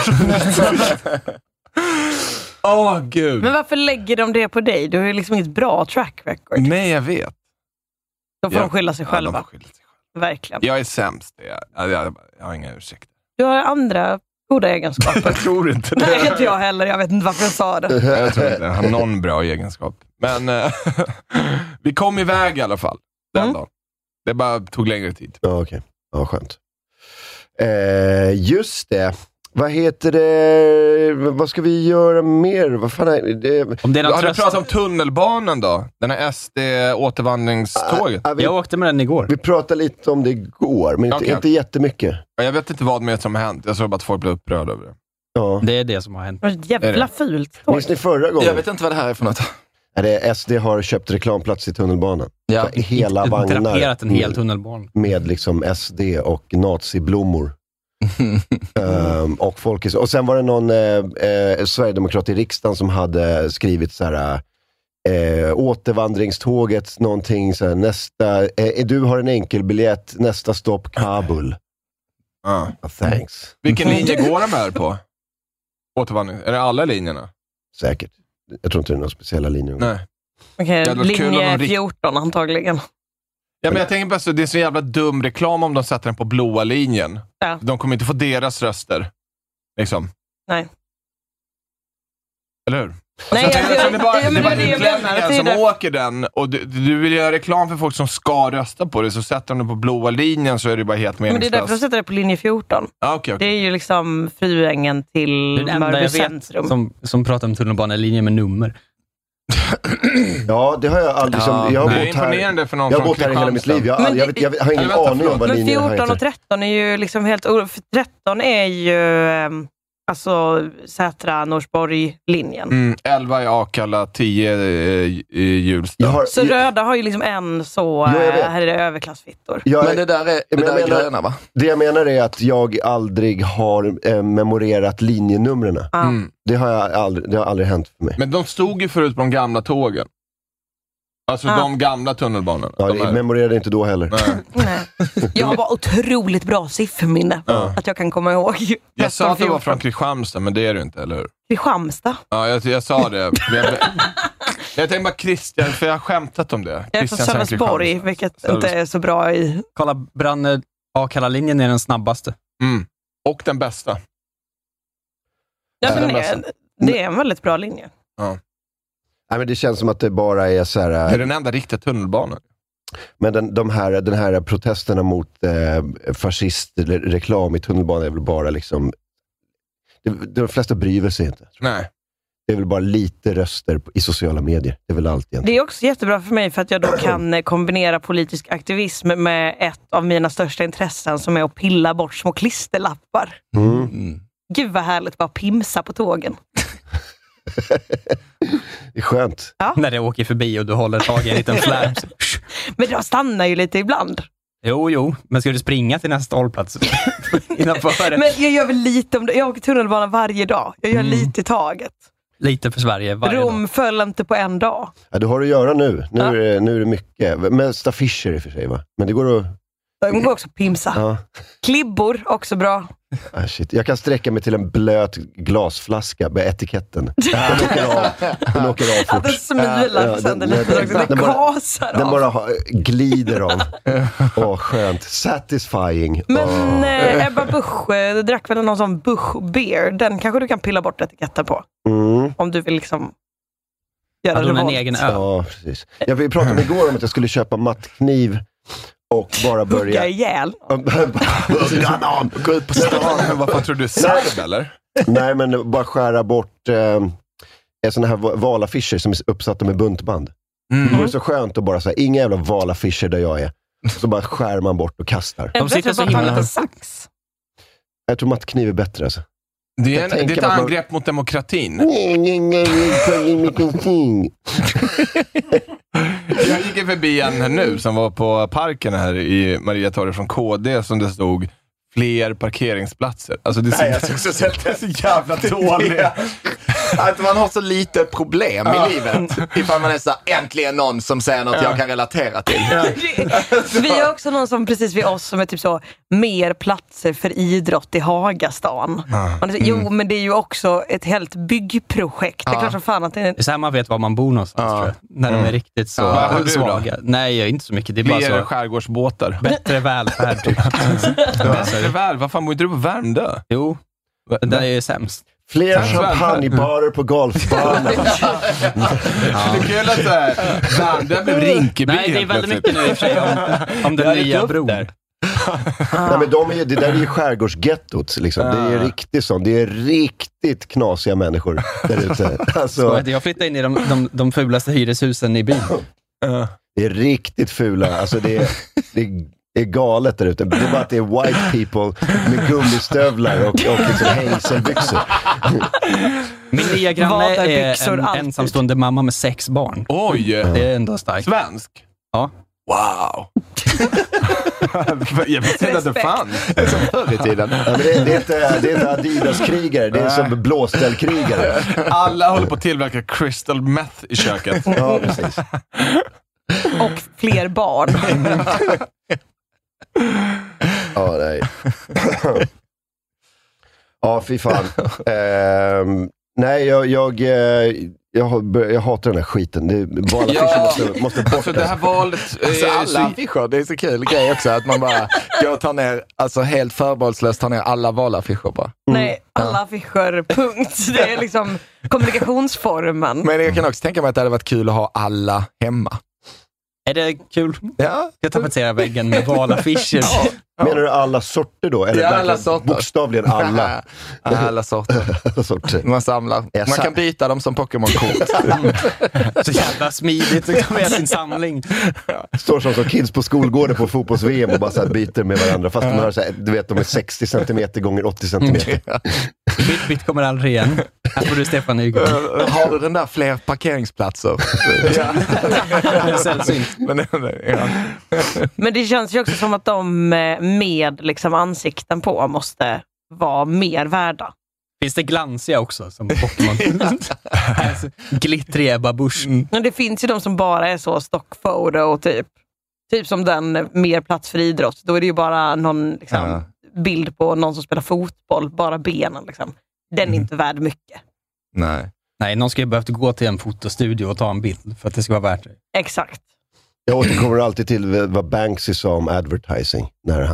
Gud. Men varför lägger de det på dig? Du har ju liksom inget bra track record. Nej, jag vet. Då får de skylla sig själva. De får skylla sig själva. Verkligen. Jag är sämst. Jag har inga ursäkter. Du har andra goda egenskaper. Jag tror inte det. Nej, inte jag heller. Jag vet inte varför jag sa det. Jag tror inte jag har någon bra egenskap. Men vi kom iväg i alla fall den dagen. Det bara tog längre tid. Ja, okej. Ja, skönt. Just det. Vad heter det? Vad ska vi göra mer? Vad fan är det? Om det är någon har du tröst... pratat om tunnelbanan då? Den här SD-återvandringståget. Jag åkte med den igår. Vi pratade lite om det igår, men inte jättemycket. Jag vet inte vad mer som har hänt. Jag såg bara att folk blev upprörda över det. Ja. Det är det som har hänt. Jävla fult tåg. Minns ni förra gången? Jag vet inte vad det här är för något. SD har köpt reklamplats i tunnelbanan. Ja. Hela vagnar. Draperat en hel tunnelbana. Med liksom SD och naziblommor. Och folk och sen var det någon sverigedemokrat i riksdagen som hade skrivit så här återvandringståget någonting så här, nästa du har en enkel biljett, nästa stopp Kabul. Thanks. Vilken linje går de här på? Återvandring? Är det alla linjerna? Säkert. Jag tror inte det är några speciella linjer. Nej. Okej, linje 14 antagligen. Ja, men jag tänker bara så, det är så jävla dum reklam om de sätter den på blåa linjen. Ja. De kommer inte få deras röster. Liksom. Nej. Eller hur? Nej, det är bara utlänningen som det. åker den och du vill göra reklam för folk som ska rösta på det, så sätter de det på blåa linjen så är det bara helt meningslöst. Men det är därför de sätter det på linje 14. Okay. Det är ju liksom Fruängen till Mörby centrum. Som pratar om tunnelbanelinjen med nummer. Ja, det har jag aldrig. Jag har bott här, för någon jag har bott här hela mitt liv. Jag har ingen aning om vad linjen heter. Men 14 och 13 är ju liksom helt... 13 är ju alltså Sätra-Norsborg-linjen. 11 i Akalla, 10 i Hjulsta. Så röda har ju liksom en så... här är det överklassfittor. Men det där är gröna, va? Det jag menar är att jag aldrig har memorerat linjenumren. Det har aldrig hänt för mig. Men de stod ju förut på de gamla tågen. Alltså de gamla tunnelbanorna. Ja, jag memorerade inte då heller. Nej. Jag har bara otroligt bra sifferminne. Att jag kan komma ihåg. Jag sa att det var från Kristianstad, men det är det inte, eller hur? Kristianstad? Ja, jag sa det. Jag tänkte bara Christian, för jag har skämtat om det. Jag är från Sölvesborg, vilket inte är så bra i... Kolla, Branne Akalla-linjen är den snabbaste. Och den bästa. Ja, det är en väldigt bra linje. Ja. Nej, men det känns som att det bara är så här... Det är den enda riktiga tunnelbanan. Men den här protesterna mot fascistreklam i tunnelbanan är väl bara liksom... De flesta bryr sig inte. Nej. Det är väl bara lite röster i sociala medier. Det är väl allt egentligen. Det är också jättebra för mig för att jag då kan kombinera politisk aktivism med ett av mina största intressen som är att pilla bort små klisterlappar. Gud vad härligt, bara pimsa på tågen. Det är skönt. Ja. När det åker förbi och du håller tag i en liten flärp. Men de stannar ju lite ibland. Jo. Men ska du springa till nästa hållplats? Men jag gör väl lite om det. Jag åker tunnelbana varje dag. Jag gör lite i taget. Lite för Sverige varje Rom dag. föll inte på en dag. Ja, du har att göra nu. Nu är det mycket. Mest affischer i och för sig, va? Men det går att... De går också pimsa. Ja. Klibbor, också bra. Ah, shit. Jag kan sträcka mig till en blöt glasflaska med etiketten. Den åker av fort. Att den smilar sönder lite. Den kasar av. Den bara glider av. Skönt. Satisfying. Men Ebba Busch drack väl någon sån Busch Beer. Den kanske du kan pilla bort etiketten på. Om du vill liksom göra det en egen öl. Ja, precis. Vi pratade igår om att jag skulle köpa mattkniv och bara börja... Hugga ihjäl. Hugga någon! Gå ut på stan. Varför tror du serb, eller? Nej, men bara skära bort såna här valaffischer som är uppsatta med buntband. Det är så skönt att bara säga, inga jävla valaffischer där jag är. Så bara skär man bort och kastar. De sitter så himla... sax. Jag tror mattkniv är bättre alltså. Det är ett angrepp mot demokratin. Jag gick förbi en nu som var på parken här i Mariatorget från KD som det stod fler parkeringsplatser. Alltså det är så jävla dåligt. Att man har så lite problem i livet. Ifall man är så äntligen någon som säger något jag kan relatera till. Vi har också någon som precis vid oss som är typ så mer platser för idrott i Hagastan. Jo, men det är ju också ett helt byggprojekt. Det är klart som fan att det är... Det är så här man vet var man bor någonstans, tror jag. När de är riktigt så svaga. Nej, inte så mycket. Det är bara så skärgårdsbåtar. Bättre välfärd typ. Bättre välfärd? Vad fan bor inte du på Värmdö? Jo, det är sämst. Fler champagnebarer på golfbanan. Det är kul att Värmdö blev Rinkeby. Nej, det är väldigt mycket nu i och för sig om den nya bron. Nej, men det där är ju skärgårdsgettot liksom. Det är riktigt sånt. Det är riktigt knasiga människor där ute. Alltså, jag flyttade in i de fulaste hyreshusen i byn. Det är riktigt fula. Alltså det är galet där ute. Det är bara att det är white people med gummistövlar och liksom hängselbyxor. Min nya granne är en ensamstående mamma med 6 barn. Oj! Det är ändå starkt. Svensk? Ja. Wow! Jag visste inte att det fanns. Det är som förr i tiden. Ja, men det är inte Adidas-krigare. Det är som blåställkrigare. Alla håller på att tillverka crystal meth i köket. Ja, precis. Och fler barn. Ja, nej. Ja, fy fan. Nej, jag hatar den här skiten. Alla affischer måste bort. Alltså det här valet... alla affischer, det är så kul grej också. Att man bara går och tar ner, alltså helt förbehållslöst tar ner alla valaffischer bara. Nej, alla affischer, punkt. Det är liksom kommunikationsformen. Men jag kan också tänka mig att det hade varit kul att ha alla hemma. Är det kul? Ja. Jag tapetserar väggen med valaffischer. Ja. Menar du alla sorter då? Eller alla sorter. Bokstavligen alla? Alla sorter. Man samlar. Man kan byta dem som Pokémon-kort. Så jävla smidigt. Så kan vi ha sin samling. Står som kids på skolgården på fotbolls-VM och bara så här byter med varandra. Fast de har så här, du vet, de är 60 cm gånger 80 cm. Bytt kommer aldrig igen. Här får du Stefan Nygård. Har du den där fler parkeringsplatser? Ja. Men det känns ju också som att de med liksom ansikten på måste vara mer värda. Finns det glansiga också som Pokémon? Alltså, glittriga babush. Men det finns ju de som bara är så stockphoto och typ som den mer plats för idrott. Då är det ju bara någon liksom, bild på någon som spelar fotboll, bara benen liksom. Den är inte värd mycket. Nej, någon ska ju behövt gå till en fotostudio och ta en bild för att det ska vara värt det. Exakt. Jag återkommer alltid till vad Banksy sa om advertising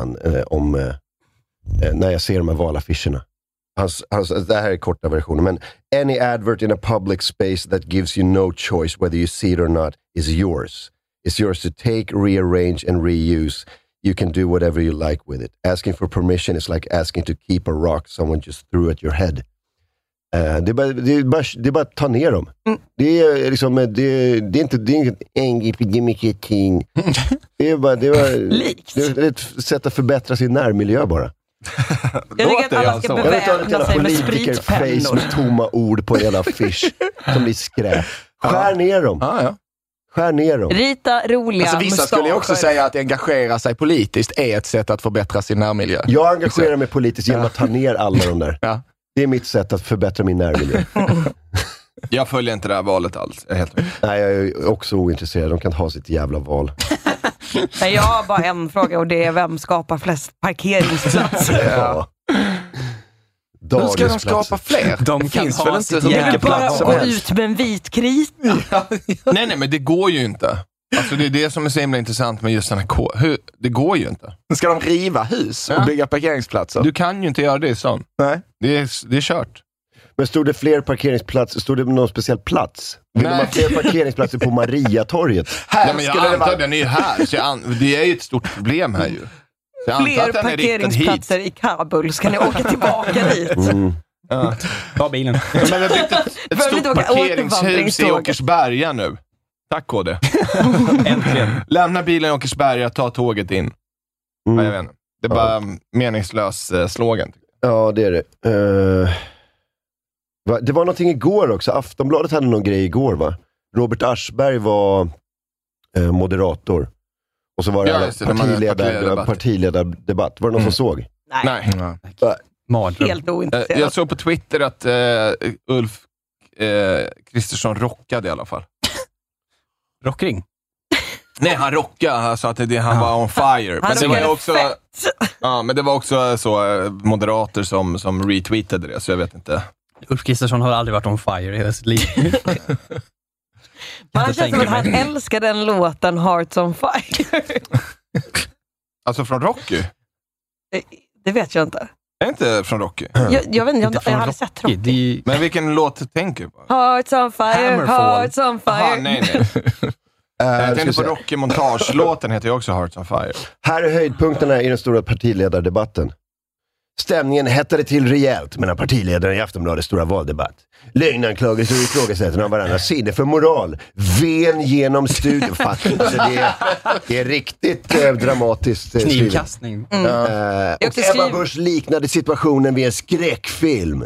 när jag ser de här valaffischerna. Det här är korta versionen, men any advert in a public space that gives you no choice whether you see it or not is yours. It's yours to take, rearrange and reuse. You can do whatever you like with it. Asking for permission is like asking to keep a rock someone just threw at your head. Det är bara att ta ner dem. Det är liksom det är inte ting. Det är ett sätt att förbättra sin närmiljö bara. Jag tycker att alla ska beväpna sig med spritpennor. Face med tomma ord på en jävla affisch som blir skräp. Skär ner dem. Skär ner dem. Rita roliga alltså, vissa skulle ju också säga att engagera sig politiskt är ett sätt att förbättra sin närmiljö. Jag engagerar mig politiskt genom att ta ner alla de där. Ja. Det är mitt sätt att förbättra min närmiljö. Jag följer inte det här valet alls. Nej, jag är också ointresserad. De kan ha sitt jävla val. Nej, jag har bara en fråga och det är vem skapar flest parkeringsplatser? Ja. Hur ska de skapa fler? De finns kan väl ha inte så sitt mycket jävla plats som Bara gå helst. ut med en vit krita. Nej, men det går ju inte. Alltså det är det som är så himla intressant med just den här det går ju inte. Ska de riva hus och bygga parkeringsplatser? Du kan ju inte göra det i sån. Nej. Det är kört. Men stod det fler parkeringsplatser? Stod det någon speciell plats? Vill de ha fler parkeringsplatser på Mariatorget? Nej, men jag antar den är ju här. Så det är ju ett stort problem här ju. Fler parkeringsplatser i Kabul. Ska ni åka tillbaka dit? Ta bilen. Men vi har byggt ett stort parkeringshus i Åkersberga nu. Tack KD. Äntligen. Lämna bilen i Åkersberga, ta tåget in. Ja, jag vet inte. Det är bara meningslös slogan. Ja, det är det. Det var någonting igår också. Aftonbladet hade någon grej igår, va? Robert Aschberg var moderator. Och så var det partiledardebatt. Var det någon som såg? Nej. Helt ointresserad. Jag såg på Twitter att Ulf Kristersson rockade i alla fall. Rockring? Nej, han rockade. Han sa att han var on fire. Men det var ju också, men det var också så moderater som retweetade det, så jag vet inte. Ulf Kristersson har aldrig varit on fire i hela sitt liv. Man känns som att han älskar den låten Hearts on Fire. Alltså från Rocky? Det vet jag inte. Är inte från Rocky? Jag vet inte, jag hade sett Rocky. Men vilken låt tänker du på? Hearts on Fire, Hearts on Fire. Aha, nej. Jag tänkte på Rocky-montage-låten heter ju också Hearts on Fire. Här är höjdpunkterna i den stora partiledardebatten. Stämningen hettade till rejält mellan partiledarna i Aftonbladets stora valdebatt. Lögnanklagelser och ifrågasättande av varandras sinne för moral. Ven genom studion. Det är riktigt dramatiskt. Knivkastning. Och Ebba Busch liknade situationen vid en skräckfilm.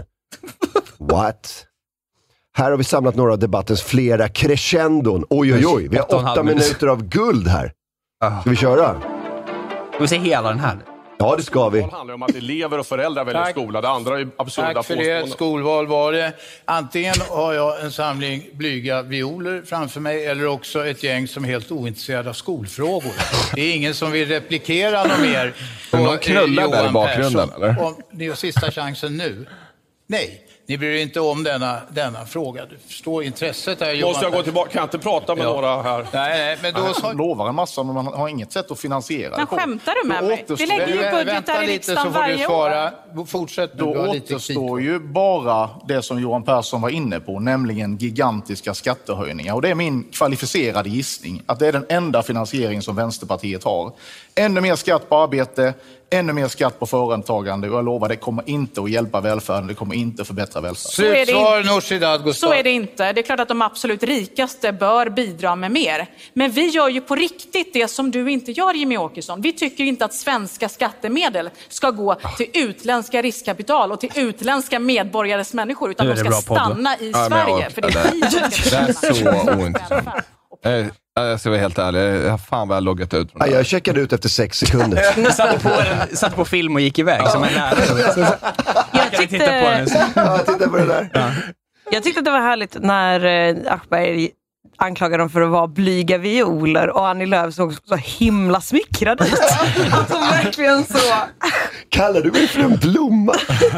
What? Här har vi samlat några av debattens flera crescendon. Oj. Vi har 8 minuter av guld här. Ska vi köra? Ska vi se hela den här? Ja, det ska vi. Det handlar om att elever och föräldrar väljer skola. Det andra är absurda Tack för det. Skolval var det. Antingen har jag en samling blyga violer framför mig eller också ett gäng som är helt ointresserade av skolfrågor. Det är ingen som vill replikera något mer på någon knullar där i bakgrunden, eller? Om det är sista chansen nu. Nej. Ni bryr inte om denna fråga. Du förstår intresset där. Måste jag gå tillbaka? Kan jag inte prata med några här? Nej, men då så... lovar en massa, men man har inget sätt att finansiera. Men skämtar du med mig? Vi lägger ju budgetar i riksdagen varje år. Fortsätt. Då återstår ju bara det som Johan Persson var inne på, nämligen gigantiska skattehöjningar. Och det är min kvalificerade gissning att det är den enda finansiering som Vänsterpartiet har. Ännu mer skatt på arbete, ännu mer skatt på företagande, och jag lovar, det kommer inte att hjälpa välfärden, det kommer inte att förbättra välfärden. Så är det inte. Det är klart att de absolut rikaste bör bidra med mer. Men vi gör ju på riktigt det som du inte gör, Jimmy Åkesson. Vi tycker inte att svenska skattemedel ska gå till utländska riskkapital och till utländska medborgares människor, utan de ska stanna i Sverige. För det är så ointressant. Jag ska vara helt ärlig, jag har fan väl loggat ut. Jag checkade ut efter 6 sekunder. Satt på film och gick iväg som en nära. Jag titta på det där. Jag tyckte att det var härligt när Aschberg anklagade dem för att vara blyga violer och Annie Lööf såg så himla smickrad ut. Att hon verkligen så... Kallar du mig för en blomma?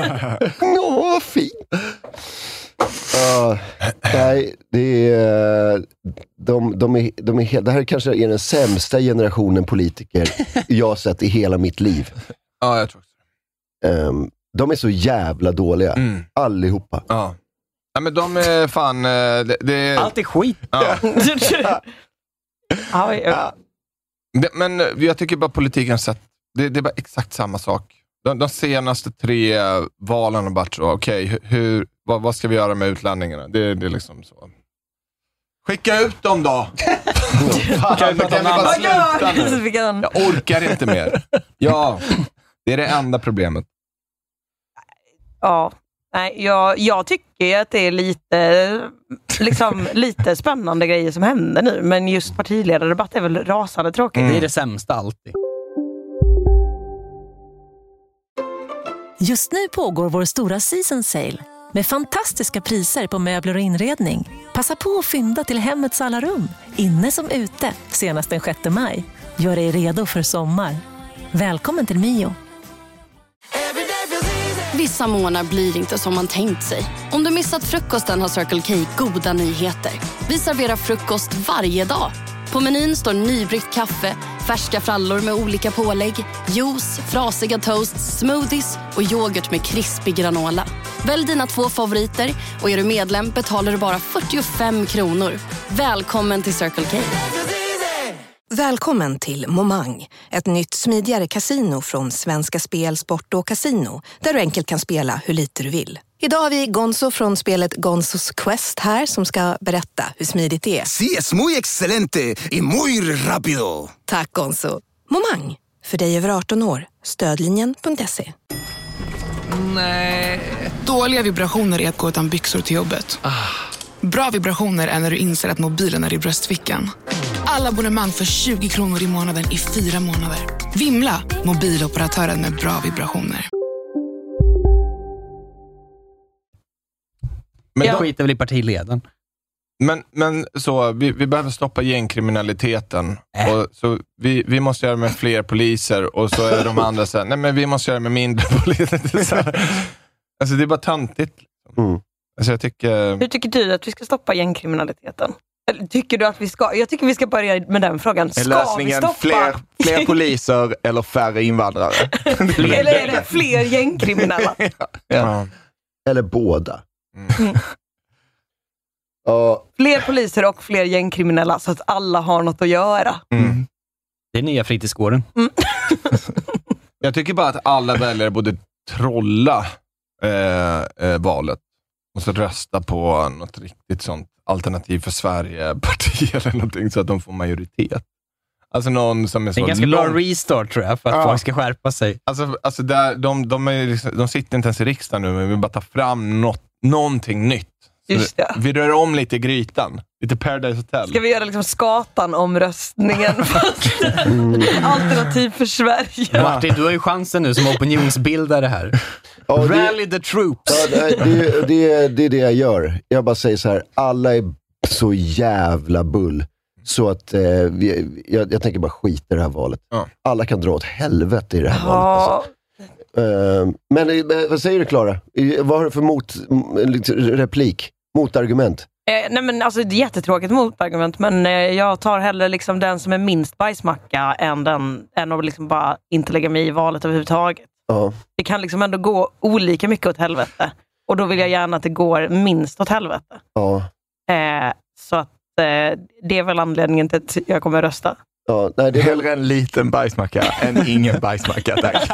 Vad fint. Nej, det är, det här kanske är den sämsta generationen politiker jag har sett i hela mitt liv. Ja, jag tror också. De är så jävla dåliga. Allihopa. Ja. Ja, men de är fan... Allt är skit. Ja. Men jag tycker bara politiken sett... Det är bara exakt samma sak. De senaste 3 valen har varit så, okej, vad ska vi göra med utlänningarna? Det är liksom så. Skicka ut dem då! Kan vi bara sluta nu? Jag orkar inte mer. Ja, det är det enda problemet. Ja, nej, jag tycker att det är lite spännande grejer som händer nu. Men just partiledardebatt är väl rasande tråkigt. Det är det sämsta alltid. Just nu pågår vår stora season sale med fantastiska priser på möbler och inredning. Passa på att fynda till hemmets alla rum, inne som ute, senast den 6 maj. Gör dig redo för sommar. Välkommen till Mio. Vissa månader blir inte som man tänkt sig. Om du missat frukosten har Circle K goda nyheter. Vi serverar frukost varje dag. På menyn står nybryggt kaffe, färska frallor med olika pålägg, juice, frasiga toasts, smoothies och yoghurt med krispig granola. Välj dina 2 favoriter och är du medlem betalar du bara 45 kronor. Välkommen till Circle K. Välkommen till Momang, ett nytt smidigare casino från Svenska Spel, Sport och Casino, där du enkelt kan spela hur lite du vill. Idag har vi Gonzo från spelet Gonzos Quest här som ska berätta hur smidigt det är. Sí, es muy excelente y muy rápido. Tack Gonzo. Momang, för dig över 18 år. Stödlinjen.se. Nej. Dåliga vibrationer är att gå utan byxor till jobbet. Bra vibrationer är när du inser att mobilen är i bröstfickan. Alla abonnemang för 20 kronor i månaden i 4 månader. Vimla, mobiloperatören med bra vibrationer. Men jag skiter väl i partiledaren. Men så, vi behöver stoppa gängkriminaliteten. Och så vi måste göra med fler poliser. Och så är de andra så här, nej men vi måste göra med mindre poliser. Alltså det är bara tantigt. Alltså jag tycker... Hur tycker du att vi ska stoppa gängkriminaliteten? Eller tycker du att vi ska? Jag tycker vi ska börja med den frågan. Ska lösningen vi stoppa? fler poliser eller färre invandrare? Eller är det fler gängkriminella? Ja. Eller båda. Fler poliser och fler gängkriminella så att alla har något att göra. Det är nya fritidsgården. Jag tycker bara att alla väljare borde trolla valet och så rösta på något riktigt sånt Alternativ för Sverige-parti eller någonting så att de får majoritet. Alltså någon som är så... Det är ganska bra restart tror jag för att folk ska skärpa sig. Alltså där, de sitter inte ens i riksdagen nu, men vi vill bara ta fram någonting nytt. Just det. Vi rör om lite i grytan. Lite Paradise Hotel. Ska vi göra liksom Skatan-omröstningen? Alternativ för Sverige. Martin, du har ju chansen nu som opinionsbildare här. Rally the troops. Ja, det är det jag gör. Jag bara säger så här, alla är så jävla bull. Så att jag tänker bara skita i det här valet. Alla kan dra åt helvete i det här valet. Alltså. Men vad säger du, Klara? Vad har du för replik? Motargument? Nej men alltså det är jättetråkigt motargument, men jag tar hellre liksom den som är minst bajsmacka än att liksom bara inte lägga mig i valet överhuvudtaget. Det kan liksom ändå gå olika mycket åt helvete. Och då vill jag gärna att det går minst åt helvete. Så att det är väl anledningen till att jag kommer rösta. Nej, det är hellre en liten bajsmacka än ingen bajsmacka, tack.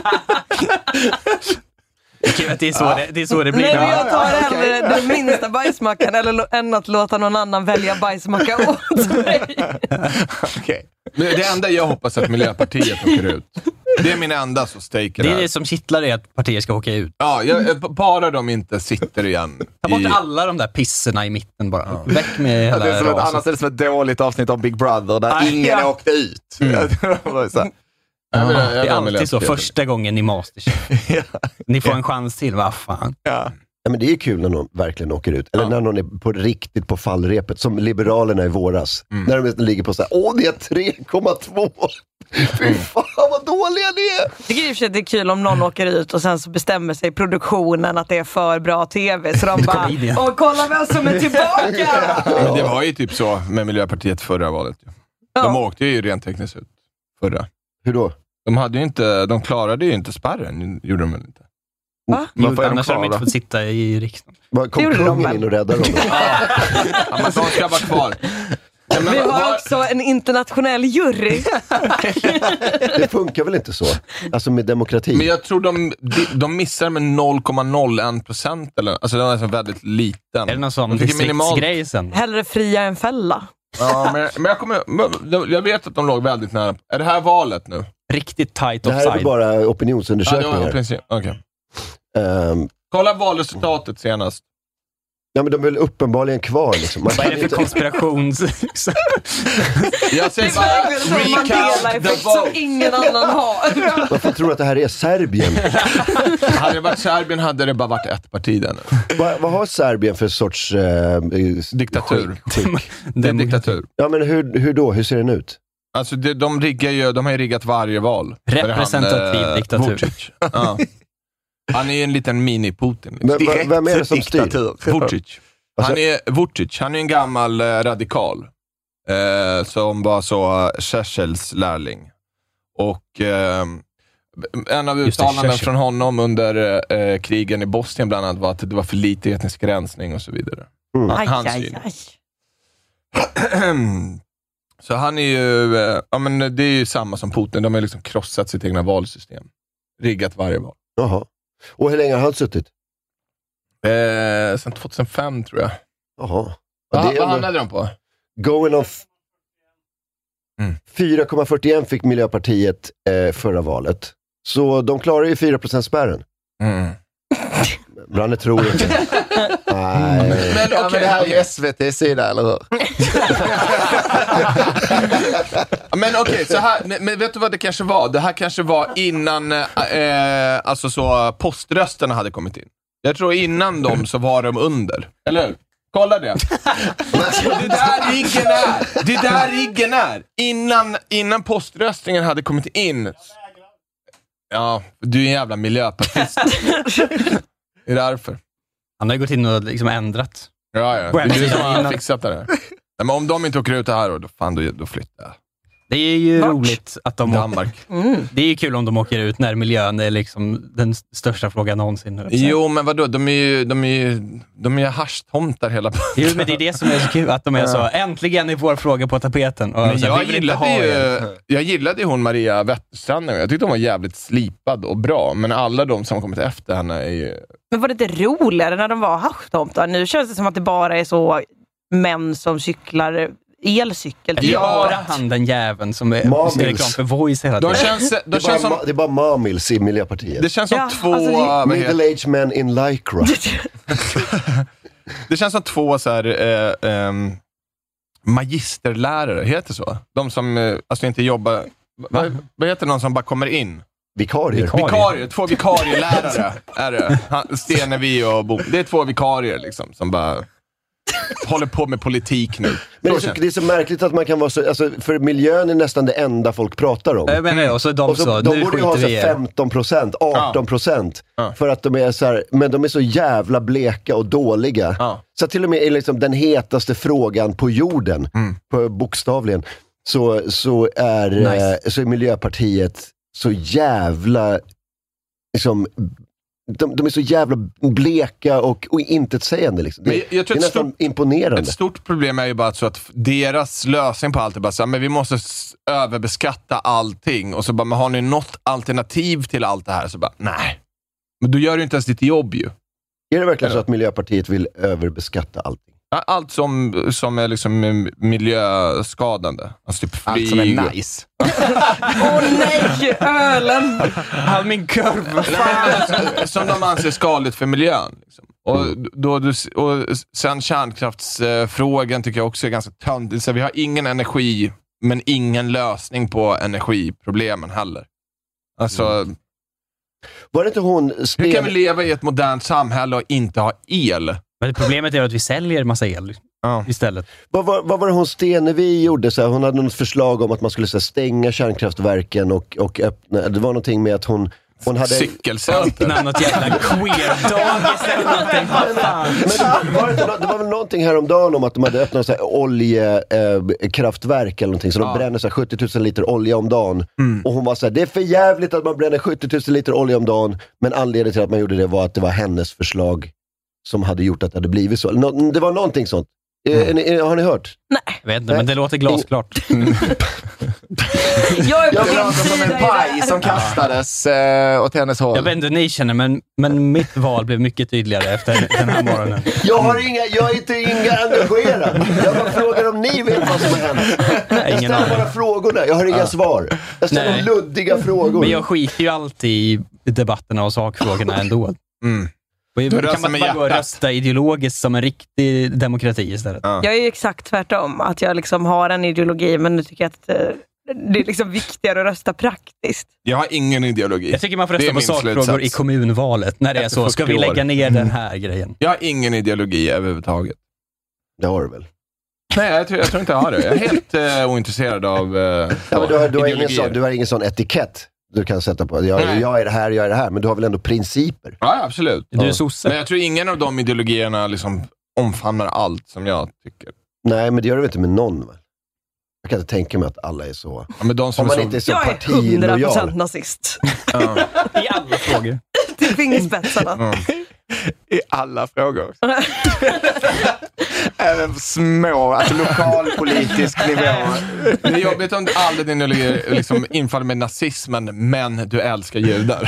Det är så det blir. Nej, men jag tar hellre den minsta bajsmackan än att låta någon annan välja bajsmacka åt mig. Okay. Det enda jag hoppas att Miljöpartiet åker ut. Det är min enda så stejker. Det är det som kittlar är att partier ska åka ut. Ja, bara de inte sitter igen. Ta bort alla de där pisserna i mitten bara. Väck med hela det är som annars är det som ett dåligt avsnitt av Big Brother där ingen åkte ut. Det är alltid så första gången i Masterchef. Ni får en chans till, vad fan. Ja, men det är kul när någon verkligen åker ut. Eller när någon är på riktigt på fallrepet. Som Liberalerna i våras. När de ligger på så här, det är 3,2. Fy fan vad dåliga det är. Jag tycker i och för sig det är kul om någon åker ut och sen så bestämmer sig produktionen att det är för bra tv. Så de bara, kolla vem som är tillbaka. Det var ju typ så med Miljöpartiet förra valet. De åkte ju rent tekniskt ut förra. Hur då? De klarade ju inte spärren, gjorde de väl inte? Va? Annars har de inte fått sitta i riksdagen. Kom kungen in och räddade dem? Ja, men de ska vara kvar. Vi har också en internationell jury. Det funkar väl inte så? Alltså med demokrati. Men jag tror de missar med 0,01%. Alltså den är så väldigt liten. Är det någon sån distriktsgrej sen? Hellre fria än fälla. Ja, men jag vet att de låg väldigt nära. Är det här valet nu? Riktigt tight offside. Det här är bara opinionsundersökningar. Ja, okay. Kolla valresultatet senast. Ja, men de är väl uppenbarligen kvar liksom. Vad är det för konspirations... Jag säger bara Mandela-effekt som ingen annan har. Varför tror du att det här är Serbien? Hade det varit Serbien hade det bara varit ett parti där nu. Vad har Serbien för sorts diktatur? Det är en diktatur. Ja, men hur då? Hur ser den ut? Alltså de har ju riggat varje val. Representativ diktatur. Vucic. Ja. Han är en liten mini-Putin. Liksom. Vem är det som styr? Vucic. Han är en gammal radikal. Som var så Churchills lärling. Och en av uttalanden från honom under krigen i Bosnien bland annat var att det var för lite etnisk rensning och så vidare. Så han är ju, men det är ju samma som Putin. De har liksom krossat sitt egna valsystem. Riggat varje val. Jaha. Och hur länge har han suttit? Sen 2005 tror jag. Jaha. Vad handlade de på? Going on 4,41 fick Miljöpartiet förra valet. Så de klarar ju 4%-spärren. Branne tror inte. Nej. Men det här är SVT-sida, eller hur? Men okej, så här, men vet du vad det kanske var? Det här kanske var innan alltså så poströsterna hade kommit in. Jag tror innan dem så var de under. Eller hur? Kolla det. Det där riggen är. Innan poströstningen hade kommit in. Ja, du är en jävla miljöpartist. Det är därför. Han har ju gått in och liksom ändrat. Ja. Det är du som har fixat det där. Men om de inte åker ut det här, då flyttar jag. Det är ju roligt att de Danmark. Det är ju kul om de åker ut när miljön är liksom den största frågan någonsin. Jo, men vadå? De är ju haschtomtar hela tiden. Jo, men det är det som är så kul, att de är så, äntligen är vår fråga på tapeten. Och men jag gillade ju hon Maria Wetterstrand. Jag tyckte hon var jävligt slipad och bra, men alla de som har kommit efter henne är ju... Men var det inte roligare när de var haschtomtar? Nu känns det som att det bara är så män som cyklar elcykel. Det är bara han, den jäveln som är reklam för Voice hela tiden. Det är bara Mamils i Miljöpartiet. Det känns som två... Middle-aged men in lycra. Det känns som två så här magisterlärare, heter så? De som alltså inte jobbar... Vad heter någon som bara kommer in? Vikarier. Två vikarielärare är det. Stenevi och Bo. Det är två vikarier liksom som bara... håller på med politik nu. Men det är så märkligt att man kan vara så... Alltså, för miljön är nästan det enda folk pratar om. Och så de borde ju ha så 15%, 18%. För att de är så här, men de är så jävla bleka och dåliga. Så till och med är liksom den hetaste frågan på jorden, på bokstavligen, så är Miljöpartiet så jävla... Liksom, de är så jävla bleka och intetsägande liksom. Det är nästan imponerande. Ett stort problem är ju bara så att deras lösning på allt är bara så här, men vi måste överbeskatta allting. Och så bara, men har ni något alternativ till allt det här? Så bara, nej. Men du gör ju inte ens ditt jobb ju. Är det verkligen så att Miljöpartiet vill överbeskatta allting? Allt som är liksom miljöskadande. Alltså typ flyg. Allt som är nice. Nej, ölen! All min kurv. Som de anser skadligt för miljön. Liksom. Och sen kärnkraftsfrågan tycker jag också är ganska töntigt. Så vi har ingen energi, men ingen lösning på energiproblemen heller. Alltså... Var det inte hon... Hur kan vi leva i ett modernt samhälle och inte ha el? Men problemet är att vi säljer massa el istället. Vad var det hon Stenevi gjorde? Så här, hon hade något förslag om att man skulle så här, stänga kärnkraftverken och öppna... Det var någonting med att hon hade... Cykelcenter. Öppna något jävla queer-dagis eller någonting. Men det var väl någonting häromdagen om att de hade öppnat så här oljekraftverk eller någonting. Så de bränner så här 70 000 liter olja om dagen. Och hon var så här, det är för jävligt att man bränner 70 000 liter olja om dagen. Men anledningen till att man gjorde det var att det var hennes förslag som hade gjort att det hade blivit så. Det var någonting sånt. Har ni hört? Nej. Jag vet inte, men det låter glasklart. Jag är på som en paj som kastades åt hennes håll. Jag vet inte hur ni känner, men mitt val blev mycket tydligare efter den här morgonen. Jag är inte engagerad. Jag bara frågar om ni vet vad som har hänt. Jag ställer bara frågorna. Jag har inga svar. Jag ställer luddiga frågor. Men jag skiter ju alltid i debatterna och sakfrågorna ändå. Kan man bara gå och rösta ideologiskt som en riktig demokrati istället? Jag är ju exakt tvärtom. Att jag liksom har en ideologi, men nu tycker jag att det är liksom viktigare att rösta praktiskt. Jag har ingen ideologi. Jag tycker man får rösta på sakfrågor i kommunvalet. När det är så, ska vi lägga ner den här grejen? Jag har ingen ideologi överhuvudtaget. Det har du väl? Nej, jag tror inte jag har det. Jag är helt ointresserad av du har ingen sån etikett du kan sätta på. Jag är det här, men du har väl ändå principer? Ja, absolut. Du är sosse. Men jag tror ingen av de ideologierna liksom omfamnar allt som jag tycker. Nej, men det gör det väl inte med någon, väl? Jag kan inte tänka mig att alla är så. Ja, men de som om man inte är så jag är 100% nazist. I alla frågor. Till fingerspetsarna. I alla frågor. Små, alltså lokalpolitisk nivå. Det är jobbigt om aldrig din liksom infaller med nazismen, men du älskar judar.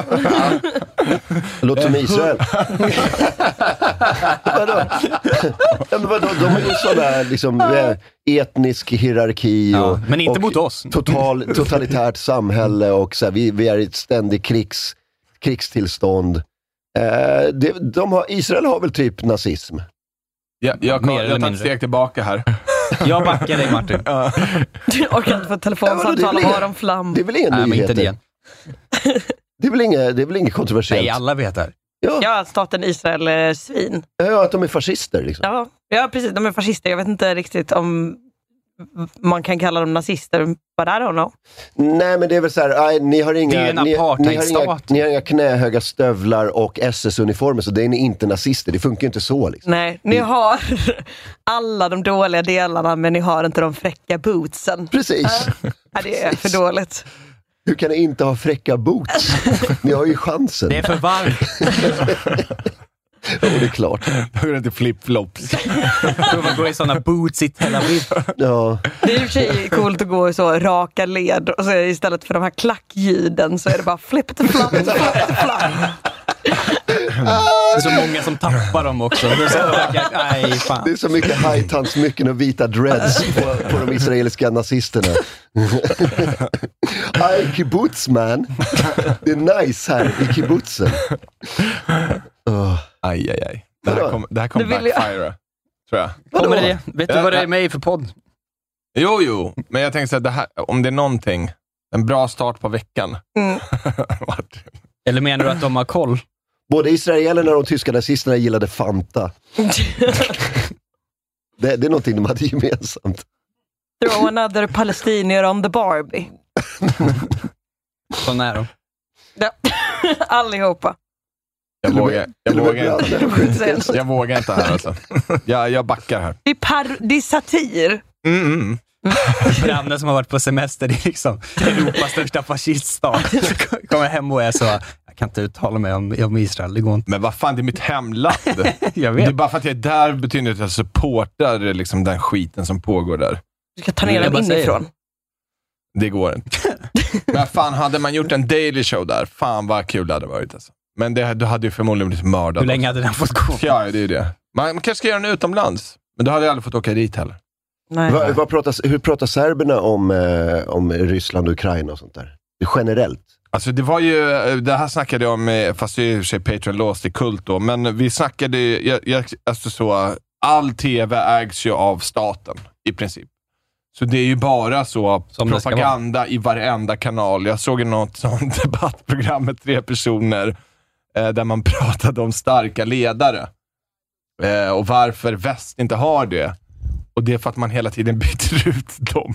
Låt som Israel. Vadå? De har ju sådär liksom etnisk hierarki och, men inte och mot oss. Totalitärt samhälle och så här, vi är i ett ständigt krigstillstånd. Israel har väl typ nazism. Jag tar ett steg tillbaka här. Jag backar dig, Martin. Du orkar inte få ett telefonsamtal om Aron Flam. Det är väl ingen nyhet. Det är väl inget kontroversiellt. Nej, alla vet det. Ja, staten Israel är svin. Ja, att de är fascister liksom. Ja, precis. De är fascister. Jag vet inte riktigt om man kan kalla dem nazister, but I don't know. Nej, men det är väl så här, ni har inga knähöga stövlar och SS-uniformer, så det är ni inte nazister. Det funkar inte så liksom. Nej, ni har alla de dåliga delarna, men ni har inte de fräcka bootsen. Precis. Ja, det är för dåligt. Hur kan ni inte ha fräcka boots? Ni har ju chansen. Det är för varmt. Ja, det är klart. Då är det inte flip-flops. Man går i sådana boots i Tel Aviv. Ja. Det är i och för sig coolt att gå i så raka led, och så är det istället för de här klackljuden så är det bara flip to flap. Det är så många som tappar dem också. Det är så mycket high-tandsmycken och vita dreads på de israeliska nazisterna. Aj, kibbutz, man. Det är nice här i kibbutzen. Aj. Det här kommer backfire, tror jag. Vet du vad det är med för podd? Jo, men jag tänkte så här, om det är någonting, en bra start på veckan. Eller menar du att de har koll? Både israelerna och de tyska nazisterna gillade Fanta. det är någonting de hade gemensamt. Throw another palestinier on the Barbie. Sån är de. Ja. Allihopa. Jag vågar inte här alltså. Jag backar här. Det är satir. Branne som har varit på semester i liksom Europas största fasciststat kommer hem och är så, jag kan inte uttala mig om Israel, det går inte. Men vad fan, det är mitt hemland. Jag vet. Det är bara för att jag är där betyder det att jag supportar liksom den skiten som pågår där. Du ska ta ner dem inifrån. Det går inte. Men fan, hade man gjort en daily show där, fan vad kul det hade varit alltså. Men du hade ju förmodligen blivit mördad. Hur länge hade den fått gå? Ja, det är det. Man kanske ska göra den utomlands. Men då hade jag aldrig fått åka dit heller. Hur pratar serberna om Ryssland och Ukraina och sånt där? Det generellt. Alltså det var ju, det här snackade jag om, fast det är i och för sig Patreon låst i kult då, men vi snackade, alltså så, all tv ägs ju av staten i princip. Så det är ju bara så som propaganda i varenda kanal. Jag såg något sånt debattprogram med 3 personer där man pratade om starka ledare. Och varför väst inte har det. Och det är för att man hela tiden byter ut dem.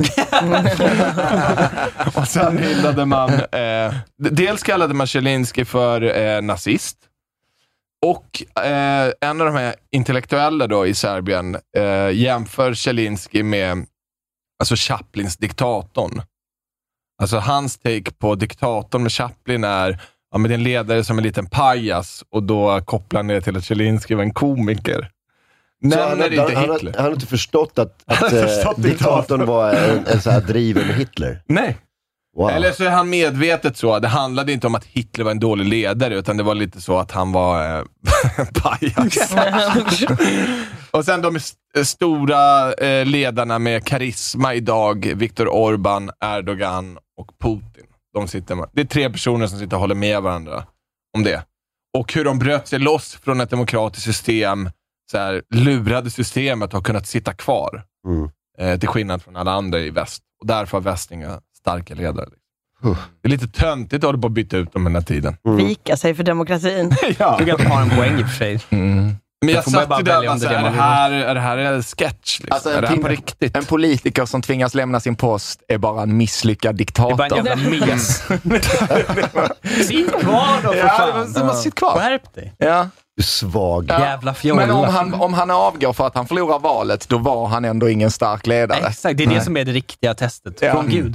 Och sen hyllade man... dels kallade man Zelensky för nazist. Och en av de här intellektuella då i Serbien jämför Zelensky med alltså Chaplins diktatorn. Alltså hans take på diktatorn med Chaplin är men det är en ledare som en liten pajas. Och då kopplar han det till att Zelensky var en komiker. Nämner inte Hitler. Han har inte förstått att diktatorn var en så här driven med Hitler. Nej. Wow. Eller så är han medvetet så. Det handlade inte om att Hitler var en dålig ledare, utan det var lite så att han var pajas. Och sen de stora ledarna med karisma idag, Viktor Orbán, Erdogan och Putin. Det är 3 personer som sitter och håller med varandra om det. Och hur de bröt sig loss från ett demokratiskt system, så här, lurade systemet och har kunnat sitta kvar. Till skillnad från alla andra i väst. Och därför har väst inga starka ledare. Det är lite töntigt att hålla på att byta ut dem den här tiden. Vika sig för demokratin. Ja. Jag tycker att de har en poäng i och för sig. Men jag satt ju där och är det här en sketch? Liksom? Alltså är det här på riktigt? En politiker som tvingas lämna sin post är bara en misslyckad diktator. Det är bara en jävla mes. Sitt kvar då för fan. Sitt kvar. Skärp dig. Ja. Du svag. Ja. Jävla fjolla. Men om han avgår för att han förlorar valet, då var han ändå ingen stark ledare. Exakt, det är det som är det riktiga testet. Från Gud.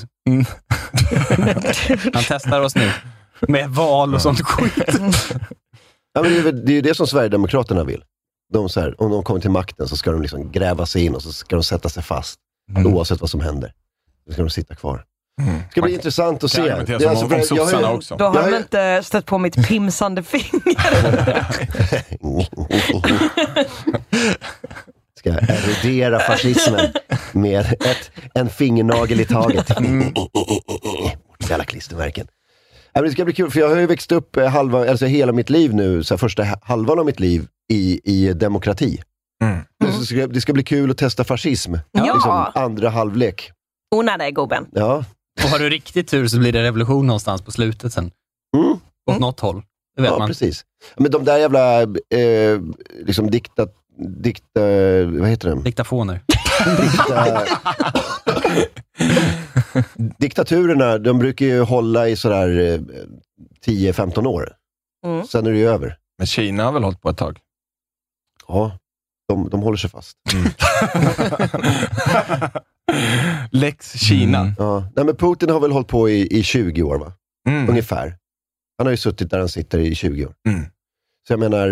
Han testar oss nu. Med val och sånt skit. Ja, men det är ju det som Sverigedemokraterna vill. Så här, om de kommer till makten så ska de liksom gräva sig in och så ska de sätta sig fast. Oavsett vad som händer. Så ska de sitta kvar. Det ska bli intressant att se. Det är alltså Då har de inte stött på mitt pimsande finger. Ska erodera fascismen med en fingernagel i taget. Jävla klistermärken. Det ska bli kul, för jag har ju växt upp hela mitt liv nu, så här, första halvan av mitt liv i demokrati. Det ska bli kul att testa fascism. Liksom, andra halvlek. Ona dig, gubben. Ja. Och har du riktigt tur så blir det revolution någonstans på slutet sen. Åt något håll. Det vet man. Precis. Men de där jävla liksom vad heter det? Diktafoner. Diktaturerna, de brukar ju hålla i sådär 10-15 år. Sen är det ju över. Men Kina har väl hållit på ett tag? Ja, de håller sig fast. Lex Kina. Ja. Nej, men Putin har väl hållit på i 20 år, va? Ungefär. Han har ju suttit där han sitter i 20 år. Så jag menar,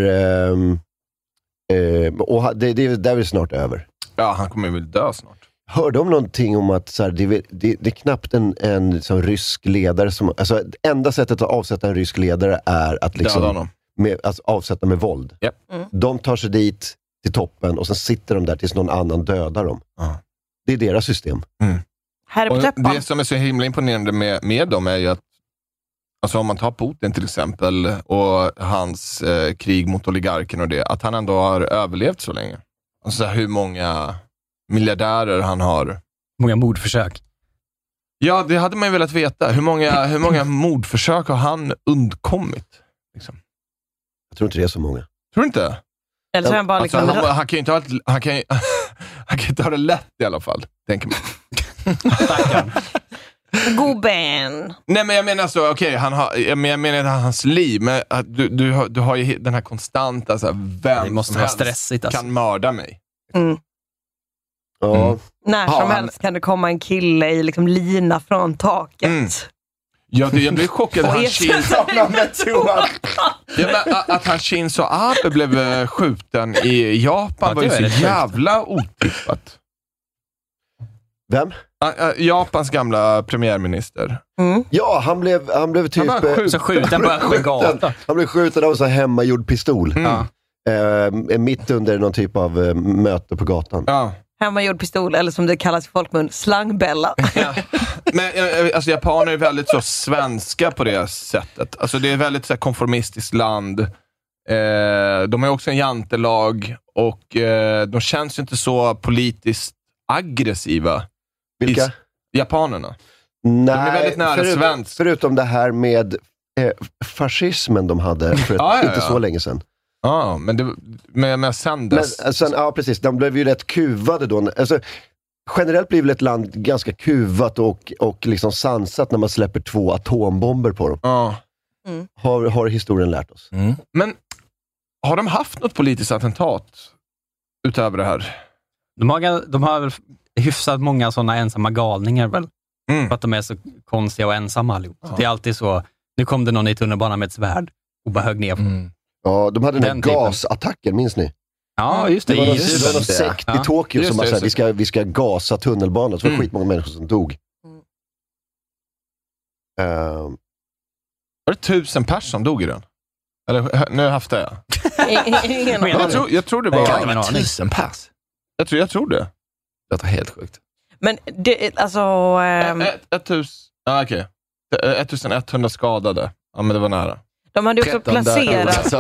och det är väl snart över. Ja, han kommer väl dö snart. Hörde om någonting om att så här, det är knappt en sån rysk ledare som, alltså enda sättet att avsätta en rysk ledare är att liksom avsätta med våld. Yep. De tar sig dit till toppen och sen sitter de där tills någon annan dödar dem. Det är deras system. Och det som är så himla imponerande med dem är ju att, alltså om man tar Putin till exempel och hans krig mot oligarken och det, att han ändå har överlevt så länge. Alltså så här, hur många miljardärer han har. Många mordförsök. Ja, det hade man ju velat veta. Hur många mordförsök har han undkommit? Liksom? Jag tror inte det är så många. Tror du inte? Eller så han bara liksom... Alltså, han kan ju inte ha det lätt i alla fall, tänker man. Gubben. Nej, men jag menar så, okej, jag menar hans liv, men du har ju den här konstanta så här, vem måste som vara helst stressigt, alltså. kan mörda mig. När som helst kan det komma en kille i liksom lina från taket. Ja, jag blev chockad att han Shinzo Abe blev skjuten i Japan. Var ju så jävla otippat. Vem? Japans gamla premiärminister. Ja, han blev typ skjuten på en gata. Han blev skjuten av en sån här hemmagjord pistol. Mitt under någon typ av möte på gatan. Hemmagjord pistol, eller som det kallas i folkmun, slangbella. Men alltså, japaner är väldigt så svenska på det sättet. Alltså, det är väldigt så här, konformistiskt land. De är också en jantelag och de känns inte så politiskt aggressiva. Vilka? Japanerna. Nej, de är väldigt nära svensk. Förutom det här med fascismen de hade för inte så länge sedan. Ja, men sen dess... Ja, precis. De blev ju rätt kuvade då. Alltså, generellt blir väl ett land ganska kuvat och liksom sansat när man släpper 2 atombomber på dem. Har historien lärt oss. Men har de haft något politiskt attentat utöver det här? De har väl hyfsat många sådana ensamma galningar väl? För att de är så konstiga och ensamma allihop. Så det är alltid så, nu kom det någon i tunnelbanan med ett svärd och bara högg ner. Ja, de hade den gasattacken, minns ni? Ja, just det. Det var någon sekt i Tokyo som sa vi ska gasa tunnelbanan. Så var det skitmånga människor som dog. Var det 1000 personer som dog i den? Eller, nu haftar jag. Jag tror det var 1000 pers. Jag tror det. Det är helt sjukt. Men det, alltså... 1100 skadade. Ja, men det var nära. De hade också placerat...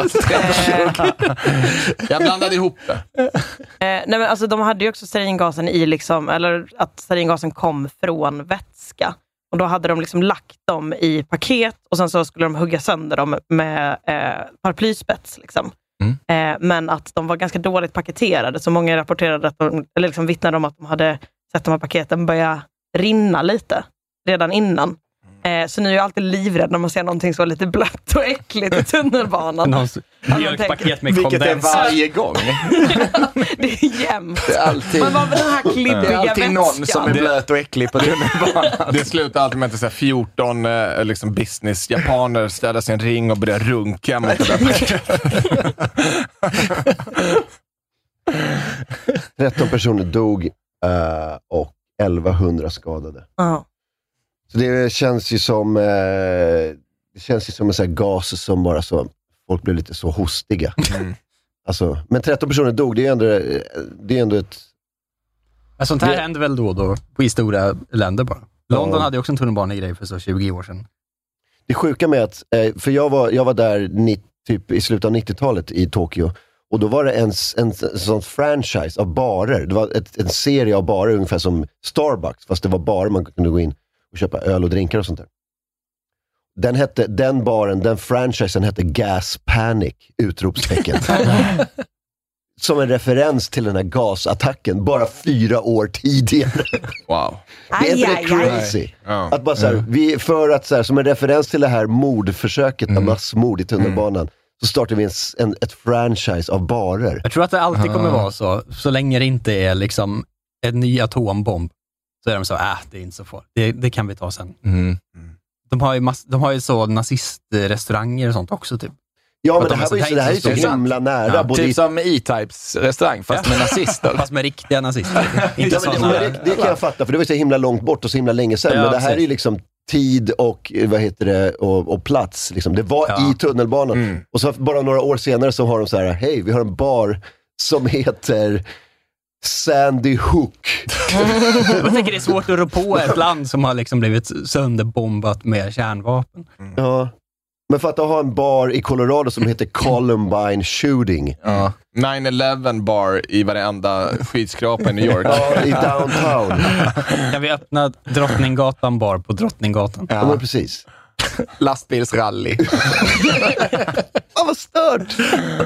Jag blandade ihop det. Nej, men alltså, de hade ju också stearingasen i liksom... Eller att stearingasen kom från vätska. Och då hade de liksom lagt dem i paket. Och sen så skulle de hugga sönder dem med paraplyspets liksom. Men att de var ganska dåligt paketerade. Så många rapporterade att eller liksom vittnade om att de hade sett de här paketen börja rinna lite redan innan. Så nu är jag alltid livrädd när man ser någonting så lite blött och äckligt i tunnelbanan. Mjölkpaket med kondens. Vilket är varje gång. Det är jämnt. Det är alltid, man var väl den här klibbiga det är alltid någon vätskan som är blöt och äcklig på tunnelbanan. Det slutar alltid med att så här 14 liksom business-japaner ställer sig en ring och börjar runka mot det där paketet. 13 personer dog och 1100 skadade. Så det känns ju som en sån här gas som bara så folk blev lite så hostiga. Alltså, men 13 personer dog, det är ändå ett... Sånt här händer väl då i stora länder bara. London hade också en tunnelbanegrej för så 20 år sedan. Det sjuka med att, för jag var där typ i slutet av 90-talet i Tokyo, och då var det en sån franchise av barer. Det var en serie av barer ungefär som Starbucks, fast det var barer man kunde gå in och köpa öl och drinkar och sånt där. Den franchisen hette Gas Panic, utropstecken. Som en referens till den här gasattacken bara 4 år tidigare. Wow. Det är inte crazy. Att bara så här, för att så här, som en referens till det här mordförsöket av massmord i tunnelbanan, så startar vi ett franchise av barer. Jag tror att det alltid kommer vara så länge det inte är liksom en ny atombomb, så är de så, det är inte så farligt. Det kan vi ta sen. De har ju så nazist-restauranger och sånt också typ. Ja, men det här är så himla nära. Ja, typ som E-Types restaurang, fast med nazister. Fast med riktiga nazister. Inte det kan jag fatta, för det var så himla långt bort och så himla länge sedan. Men det här är ju liksom tid och och plats. Liksom. Det var i tunnelbanan. Och så bara några år senare så har de så här, hej, vi har en bar som heter Sandy Hook. Jag tänker det är svårt att rå på ett land som har liksom blivit sönderbombat med kärnvapen. Ja. Men för att ha en bar i Colorado som heter Columbine Shooting. 9/11 bar i varenda skyskrapa i New York. I downtown. Kan vi öppna Drottninggatan bar på Drottninggatan? Ja, men precis. Lastbilsrally. Vad stört!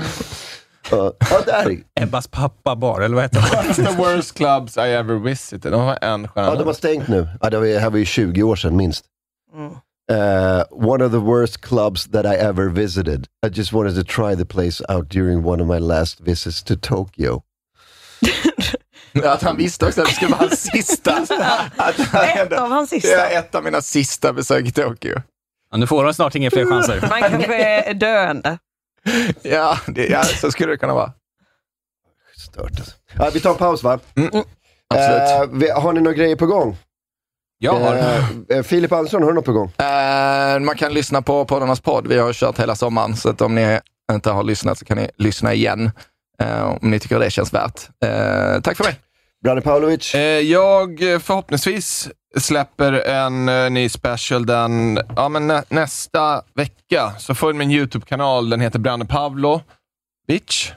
Där. Ebbas pappa bar, eller vad heter det? The worst clubs I ever visited. De har en stjärna. Ja, de har stängt nu. Det här var ju 20 år sedan minst. One of the worst clubs that I ever visited. I just wanted to try the place out during one of my last visits to Tokyo. Att han visste också att det skulle vara hans sista. Ett av hans sista. Ett av mina sista besök i Tokyo. Ja, nu får de snart inga fler chanser. Man kanske är döende. Ja, så skulle det kunna vara. Stört. Ja, vi tar en paus, va? Absolut. Har ni några grejer på gång? Jag har. Filip Andersson, har du något på gång? Man kan lyssna på poddarnas podd. Vi har kört hela sommaren, så att om ni inte har lyssnat så kan ni lyssna igen. Om ni tycker det känns värt. Tack för mig. Brane Pavlovic. Jag förhoppningsvis släpper en ny special nästa vecka. Så följ min YouTube-kanal, den heter Brane Pavlovic.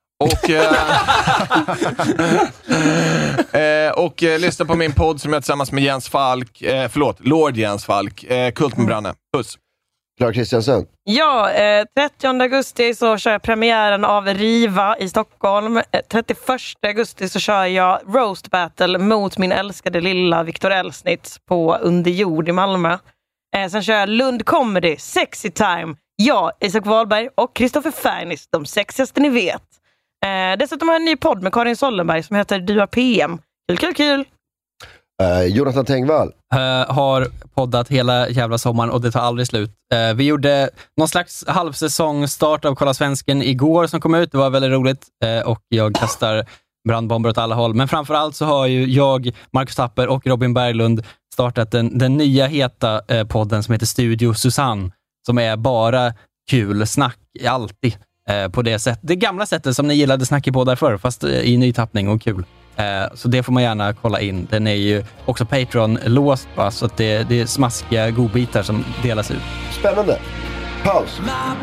Och lyssna på min podd som jag tillsammans med Jens Falk, Lord Jens Falk, Kult med Branne. Puss. Clara Kristiansen. Ja, 30 augusti så kör jag premiären av Riva i Stockholm. 31 augusti så kör jag Roast Battle mot min älskade lilla Viktor Elsnitz på Underjord i Malmö. Sen kör jag Lund Comedy, Sexy Time. Jag, Isak Wahlberg och Kristoffer Fernis, de sexigaste ni vet. Dessutom har jag en ny podd med Karin Sollenberg som heter Du har PM. Kul. Jonathan Tengvall. Har poddat hela jävla sommaren och det tar aldrig slut. Vi gjorde någon slags halvsäsong start av Kolla Svensken igår som kom ut. Det var väldigt roligt och jag kastar brandbomber åt alla håll. Men framförallt så har ju jag, Marcus Tapper och Robin Berglund startat den nya heta podden som heter Studio Susanne, som är bara kul snack alltid. På det gamla sättet som ni gillade snack i poddar förr, fast i ny tappning och kul. Så det får man gärna kolla in. Den är ju också Patreon-låst, så att det är smaskiga godbitar som delas ut. Spännande. Paus.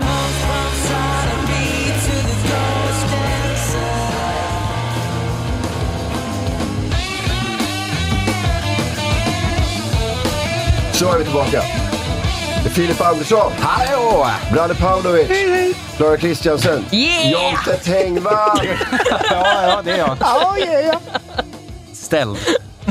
Så är vi tillbaka. Filip Andersson. Hallå! Brane Pavlovic. Clara Kristiansen. Jonte Tengvall. Ja, det är jag. Ställd.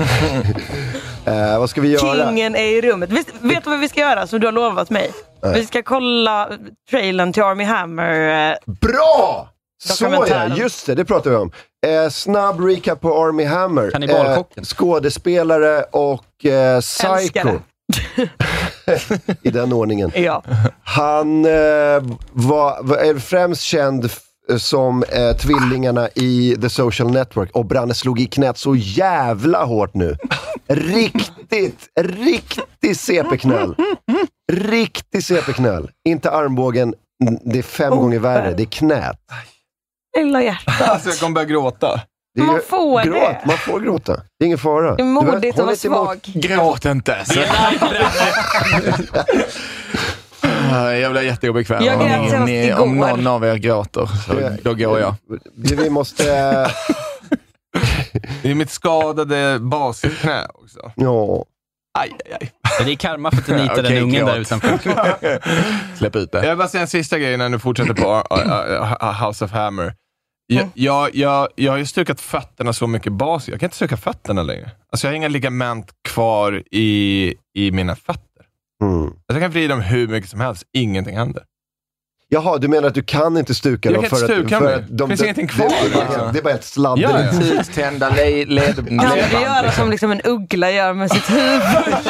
Vad ska vi göra? Kingen är i rummet. Vet du vad vi ska göra som du har lovat mig? Nej. Vi ska kolla trailern till Army Hammer. Bra! Så ja, just det pratar vi om. Snabb recap på Army Hammer. Kannibalkocken. Skådespelare och Psycho. I den ordningen. Ja. Han är främst känd som tvillingarna i The Social Network och Branne slog i knät så jävla hårt nu. Riktig CP-knöll. Riktig CP-knöll. Inte armbågen, det är 5 gånger värre, det är knät. Lilla hjärtat. Alltså jag kommer börja gråta. Man får det. Man får gråta. Det är ingen fara. Det är modigt att vara svag. Gråt inte. Jag blir jätteobekväm. Om någon av er gråter, så då går jag. Vi måste... Det är mitt skadade basketsknä också. Ja. Aj. Det är karma för att du nitar den ungen där utanför. Släpp ut det. Jag vill bara säga en sista grej när du fortsätter på House of Hammer. Jag har ju stukat fötterna så mycket bas. Jag kan inte stuka fötterna längre. Alltså jag har inga ligament kvar i mina fötter. Jag kan vrida dem hur mycket som helst. Ingenting händer. Jaha, du menar att du kan inte stuka dem för att det finns ingenting kvar. Det är bara ett sladder. Tidstända led. Kan du göra som liksom en uggla gör med sitt huvud?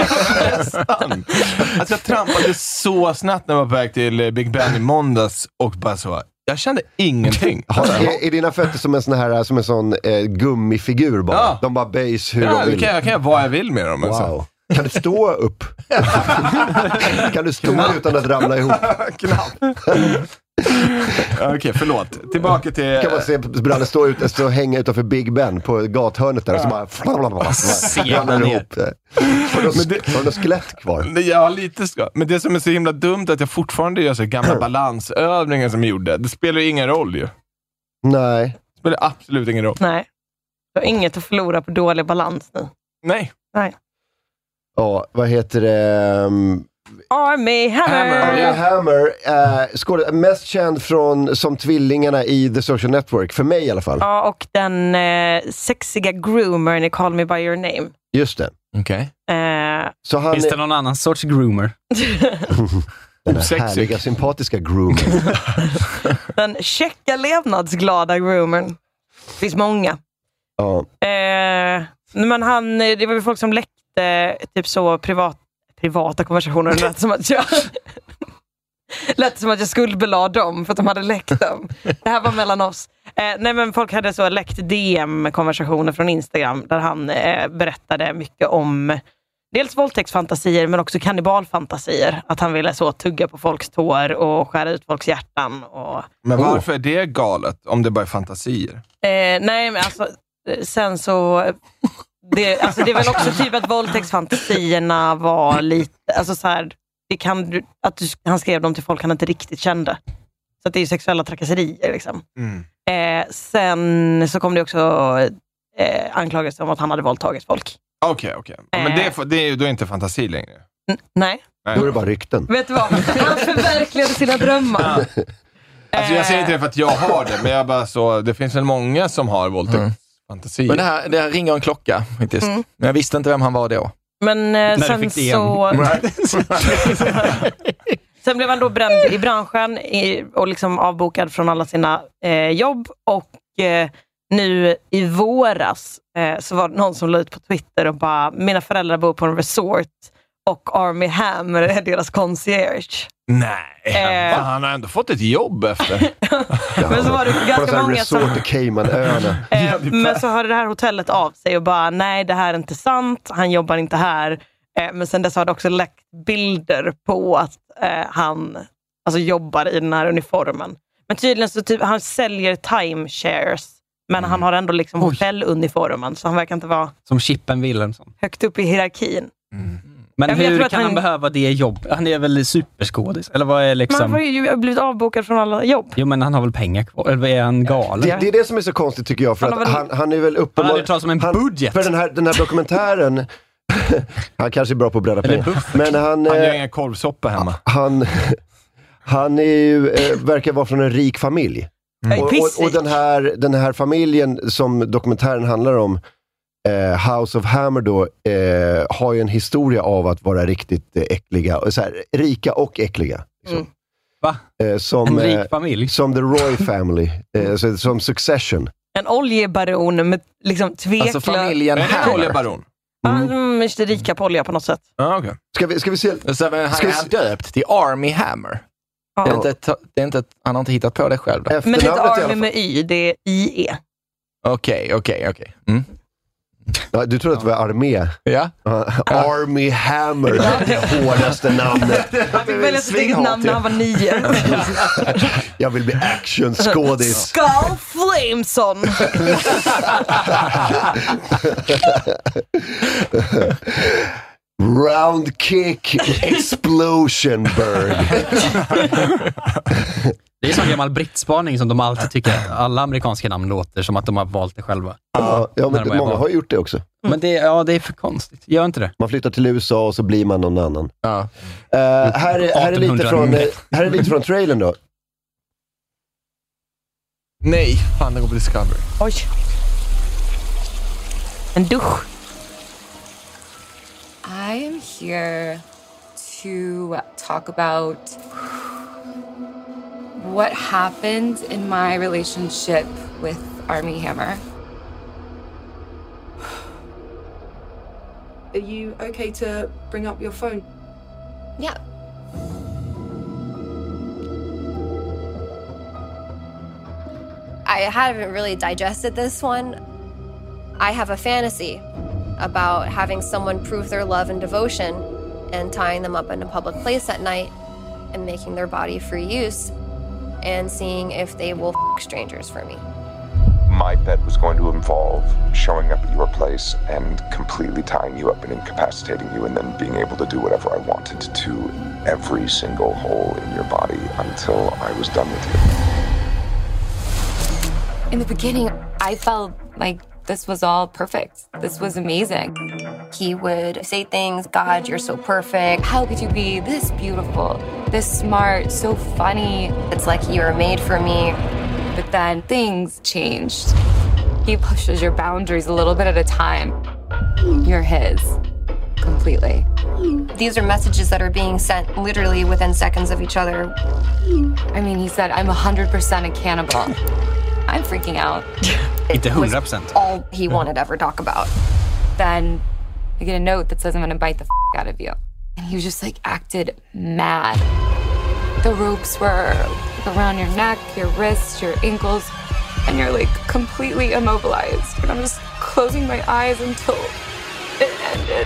Alltså jag trampade så snabbt när jag var på väg till Big Ben i måndags och bara så. Jag kände ingenting. Är dina fötter som en sån gummifigur bara? Ja. De bara böjs hur de vill. Jag kan göra vad jag vill med dem. Wow. Alltså. Kan du stå upp? Kan du stå utan att ramla ihop? Okej, förlåt. Tillbaka till... Kan man se Branne stå och hänga utanför Big Ben på gathörnet där och så bara ramlar ihop. Har du skelett kvar? Ja, lite ska. Men det som är så himla dumt är att jag fortfarande gör så gamla balansövningar som jag gjorde. Det spelar ju ingen roll ju. Nej. Det spelar absolut ingen roll. Nej. Du har inget att förlora på dålig balans nu. Nej. Ja, vad heter det? Army Hammer. Mest känd som tvillingarna i The Social Network. För mig i alla fall. Ja, och den sexiga groomern i Call Me By Your Name. Just det. Okej. Finns det någon annan sorts groomer? Den härliga, sympatiska groomern. Den checka, levnadsglada groomern. Det finns många. Ja. Men det var ju folk som läckte typ så privata konversationer. Lät som att jag skuldbelade dem för att de hade läckt dem. Det här var mellan oss. Nej, men folk hade så läckt DM-konversationer från Instagram där han berättade mycket om dels våldtäktsfantasier men också kannibalfantasier. Att han ville så tugga på folks tår och skära ut folks hjärtan. Men varför är det galet om det bara är fantasier? Nej, men alltså sen så... Det är väl också typ att våldtäktsfantasierna var lite... Alltså så här, han skrev dem till folk han inte riktigt kände. Så att det är ju sexuella trakasserier liksom. Sen så kom det också anklagelser om att han hade våldtagit folk. Okej. Men det är ju då inte fantasi längre. Nej. Då är det bara rykten. Vet du vad? Han förverkligade sina drömmar. Alltså jag säger inte det för att jag har det, men jag bara så, det finns väl många som har våldtäktsfantasier. Men det här ringer en klocka faktiskt. Men jag visste inte vem han var då. Men sen så... Sen blev han då bränd i branschen och liksom avbokad från alla sina jobb. Och nu i våras så var det någon som la ut på Twitter och bara, mina föräldrar bor på en resort och Army Hammer är deras concierge. Nej, han har ändå fått ett jobb efter. Men så var det ganska många som... resort i Caymanöarna. Men så hörde det här hotellet av sig och bara, nej det här är inte sant, han jobbar inte här. Men sen dess har det också läckt bilder på att han alltså jobbar i den här uniformen. Men tydligen så typ, han säljer timeshares. Men han har ändå liksom fälluniformen, så han verkar inte vara... Som Chippen Wilhelmsson. Högt upp i hierarkin. Men hur kan han behöva det jobb? Han är väl superskådis? Eller vad är liksom... Men han har ju blivit avbokad från alla jobb. Jo, men han har väl pengar kvar? Eller är han galen? Det är det som är så konstigt tycker jag. För han är väl uppenbarligen... Han som en budget. För den här dokumentären... han kanske är bra på att bränna pengar. Men han gör ingen korvsoppa hemma. Han är ju, verkar vara från en rik familj. Och den här familjen som dokumentären handlar om, House of Hammer då, har ju en historia av att vara riktigt äckliga, så här, rika och äckliga. Liksom. Va? Som, en rik familj? Som The Roy Family, som Succession. En oljebaron med liksom tveklös... Alltså familjen här. Oljebaron. Just rika på olja på något sätt. Okay. Ska vi se? Så han är döpt till Army Hammer. Ja. Det är inte han har inte hittat på det själv då. Men det är inte Army med Y, det är IE. Okej. Mm. Ja, du tror att det var armé? Ja. Army Hammer, det hårdaste namnet. Han fick välja sitt eget namn när han var 9. Jag vill bli actionskådis. Skull Flameson. Round kick explosion bird. Det är sån gammal brittspaning som de alltid tycker att alla amerikanska namn låter som att de har valt det själva. Ja, men många har gjort det också. Men det är för konstigt. Gör inte det. Man flyttar till USA och så blir man någon annan. Ja. Här är lite från trailern då. Nej, fan det går på Discovery. Oj. En dusch. I am here to talk about what happened in my relationship with Armie Hammer. Are you okay to bring up your phone? Yeah. I haven't really digested this one. I have a fantasy about having someone prove their love and devotion and tying them up in a public place at night and making their body free use and seeing if they will strangers for me. My bet was going to involve showing up at your place and completely tying you up and incapacitating you and then being able to do whatever I wanted to every single hole in your body until I was done with you. In the beginning, I felt like this was all perfect. This was amazing. He would say things, God, you're so perfect. How could you be this beautiful, this smart, so funny? It's like you were made for me. But then things changed. He pushes your boundaries a little bit at a time. You're his. Completely. These are messages that are being sent literally within seconds of each other. I mean, he said, I'm 100% a cannibal. I'm freaking out. Inte 100%. All he wanted to ever talk about. Then I get a note that says I'm gonna bite the out of you. And he was just like acted mad. The ropes were around your neck, your wrists, your ankles, and you're like completely immobilized. And I'm just closing my eyes until it ended.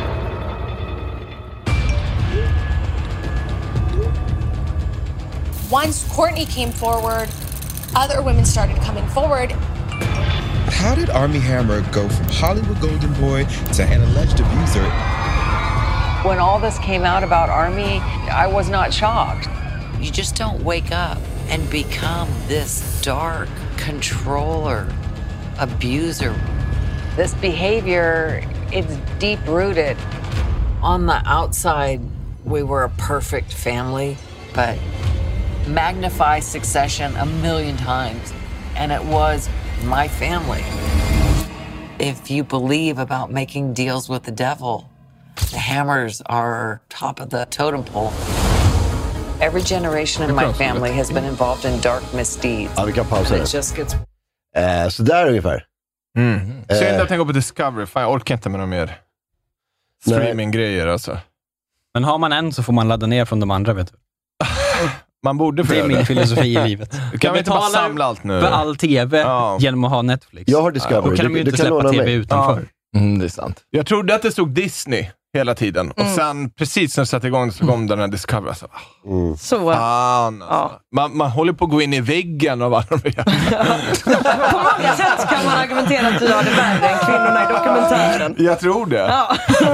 Once Courtney came forward, other women started coming forward. How did Armie Hammer go from Hollywood golden boy to an alleged abuser? When all this came out about Armie, I was not shocked. You just don't wake up and become this dark controller, abuser. This behavior, it's deep-rooted. On the outside, we were a perfect family, but magnify Succession 1,000,000 times, and it was my family. If you believe about making deals with the devil, the Hammers are top of the totem pole. Every generation in my family has been involved in dark misdeeds. Ja, vi kan pausa and it just gets... Så där ungefär. Synd att jag går på Discovery. Fan, jag orkar inte med några mer streaminggrejer alltså. Men har man en så får man ladda ner från de andra, vet du. Man borde det är min filosofi i livet. Kan vi inte bara samla allt nu? För all tv genom att ha Netflix. Jag har Discovery. Och kan de ju inte släppa tv utanför. Det är sant. Jag trodde att det stod Disney hela tiden. Och sen, precis när jag satte igång så kom den här Discovery. Alltså, så. Fan, alltså. Man håller på att gå in i väggen av alla de här. På många sätt kan man argumentera att du har det värre än kvinnorna i dokumentären. Jag tror det. Ja.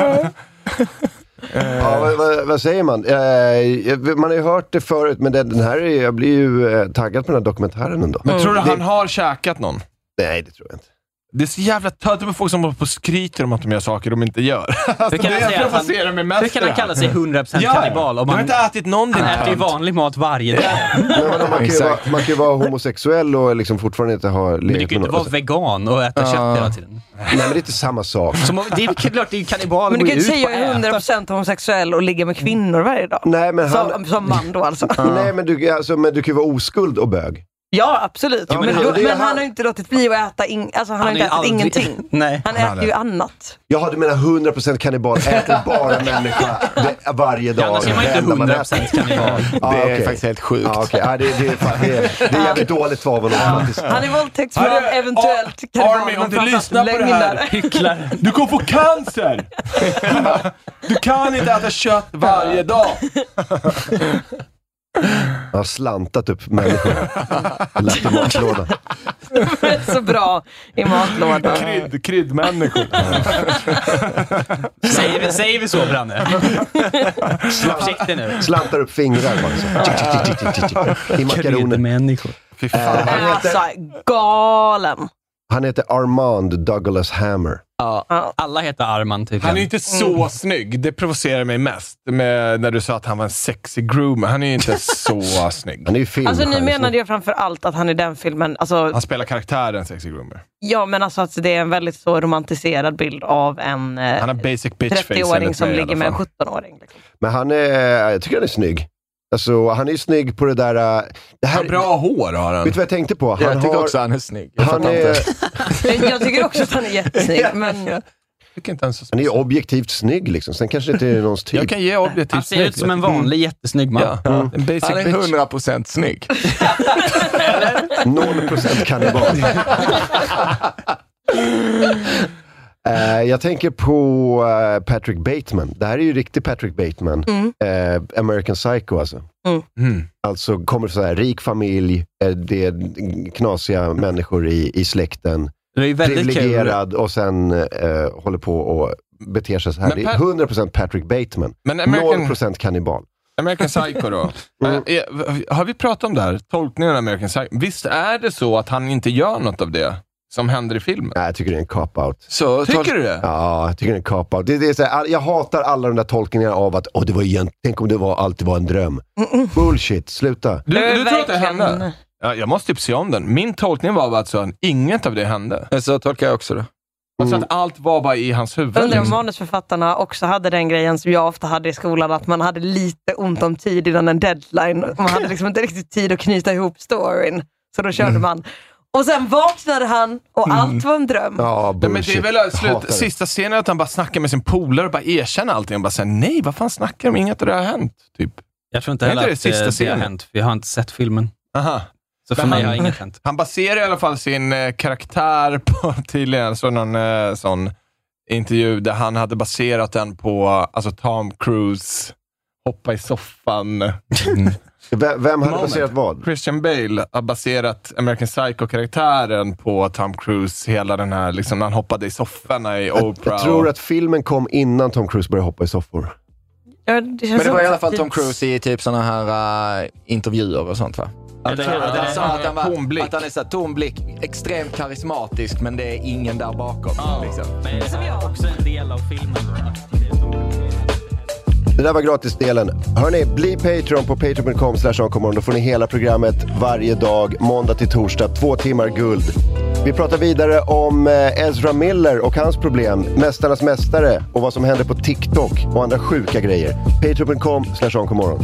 Ja, vad säger man? Man har ju hört det förut, men den här jag blir ju taggad på den här dokumentären ändå. Men tror du han har käkat någon? Nej, det tror jag inte. Det är så jävla tönt med folk som håller på och skryter om att de gör saker de inte gör. Hur kan han kalla sig 100% kannibal? Du har inte ätit någonting. Han äter ju vanlig mat varje dag. Man kan ju vara homosexuell och liksom fortfarande inte ha... Men du kan ju inte vara vegan och äta kött hela tiden. Nej, men det är inte samma sak. Det är klart det är kannibal. Men du kan inte säga att jag är 100% homosexuell och ligga med kvinnor varje dag. Nej, men som man då alltså. Nej, men du kan ju vara oskuld och bög. Ja, absolut. Ja, men han har inte låtit bli att äta han har inte ätit ingenting. Nej. Han äter ju annat. Ja, du menar 100% kannibal. Äter bara människa varje dag. Annars är man inte 100% kannibal. Det är faktiskt helt sjukt. Det är jävligt dåligt svavel. Han är våldtäktsman, eventuellt kannibal. Army, om du lyssnar på det här, hycklar. Du kommer få cancer! Du kan inte äta kött varje dag. Jag har slantat upp människor. Lagt i matlådan. Det är så bra i matlådan. Kryddmänniskor. Säger vi så, Branne? Försiktig nu. Slantar upp fingrar i makaroner. Kryddmänniskor. Fy fan. Alltså, galen. Han heter Armand Douglas Hammer. Ja, alla heter Armand typ. Han är inte så snygg. Det provocerar mig mest när du sa att han var en sexy groomer. Han är ju inte så snygg. Han är ju film. Alltså nu menade jag framför allt att han i den filmen... Alltså, han spelar karaktären sexy groomer. Ja, men alltså att det är en väldigt så romantiserad bild av en han har basic bitch 30-åring som ligger med en 17-åring. Liksom. Men jag tycker han är snygg. Alltså, han är ju snygg på det där... Det här, bra hår har han. Vet du vad jag tänkte på? Jag tycker också han är snygg. Jag tycker också att han är jättesnygg, men... Han är objektivt snygg liksom. Sen kanske det inte är någons typ. Jag kan ge objektivt han ser ut som en vanlig jättesnygg man. Ja. Han är 100% snygg. 0% kannibal. Jag tänker på Patrick Bateman. Det här är ju riktig Patrick Bateman. American Psycho alltså. Alltså kommer så här rik familj, det är knasiga människor i släkten. Det är väldigt privilegierad kul. Och sen håller på och beter sig så här. Det är 100% Patrick Bateman. Men 0% kannibal. American Psycho då. Har vi pratat om det här? Tolkningen av American Psycho. Visst är det så att han inte gör något av det som händer i filmen? Nej, jag tycker det är en cop-out. Tycker du det? Ja, jag tycker det är en cop-out. Det är så här, jag hatar alla de där tolkningarna av att det var tänk om det alltid var en dröm. Bullshit, sluta. Du tror att det hände? Ja, jag måste typ se om den. Min tolkning var att inget av det hände. Så tolkar jag också det. Alltså att allt var bara i hans huvud. Undrar om manusförfattarna också hade den grejen som jag ofta hade i skolan, att man hade lite ont om tid innan en deadline. Man hade liksom inte riktigt tid att knyta ihop storyn. Så då körde man. Och sen vaknade han och allt var en dröm. Ja, men det är väl sista scenen att han bara snackar med sin polare och bara erkänner allting och bara säger nej, vad fan snackar de? Inget av det har hänt, typ. Jag tror inte heller att det har hänt, för jag har inte sett filmen. Aha. Så för mig har inget hänt. Han baserar i alla fall sin karaktär på tydligen någon sån intervju där han hade baserat den på alltså Tom Cruise hoppa i soffan. Vem hade baserat vad? Christian Bale har baserat American Psycho-karaktären på Tom Cruise, hela den här liksom när han hoppade i sofforna i Oprah. Jag tror att filmen kom innan Tom Cruise började hoppa i soffor. Ja, men det var i alla fall Tom Cruise i typ såna här intervjuer och sånt, va? Att han är så här tom blick, extremt karismatisk, men det är ingen där bakom. Liksom. Men det är också en del av filmen då. Det där var gratisdelen. Hörrni, bli Patreon på patreon.com/onkomorgon. Då får ni hela programmet varje dag, måndag till torsdag, 2 timmar guld. Vi pratar vidare om Ezra Miller och hans problem, Mästarnas mästare och vad som händer på TikTok och andra sjuka grejer. patreon.com/onkomorgon.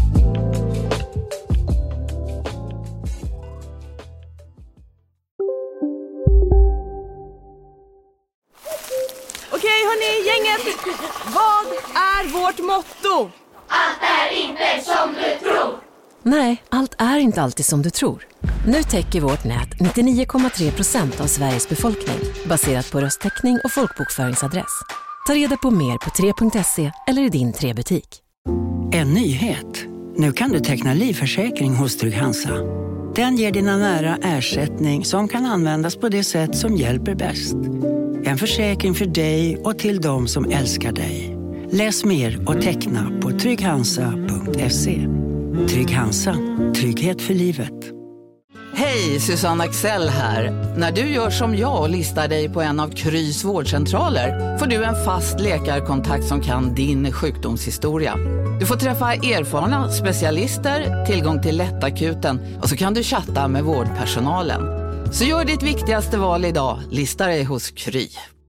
Okej, hörni, gänget. Vad är vårt motto? Allt är inte som du tror. Nej, allt är inte alltid som du tror. Nu täcker vårt nät 99,3% av Sveriges befolkning baserat på röstteckning och folkbokföringsadress. Ta reda på mer på 3.se eller i din 3-butik. En nyhet. Nu kan du teckna livförsäkring hos Trygg-Hansa. Den ger dina nära ersättning som kan användas på det sätt som hjälper bäst. En försäkring för dig och till de som älskar dig. Läs mer och teckna på trygghansa.se. Trygg-Hansa. Trygghet för livet. Hej, Susanne Axel här. När du gör som jag och listar dig på en av Krys vårdcentraler får du en fast läkarkontakt som kan din sjukdomshistoria. Du får träffa erfarna specialister, tillgång till lättakuten och så kan du chatta med vårdpersonalen. Så gör ditt viktigaste val idag, lista dig hos Kry.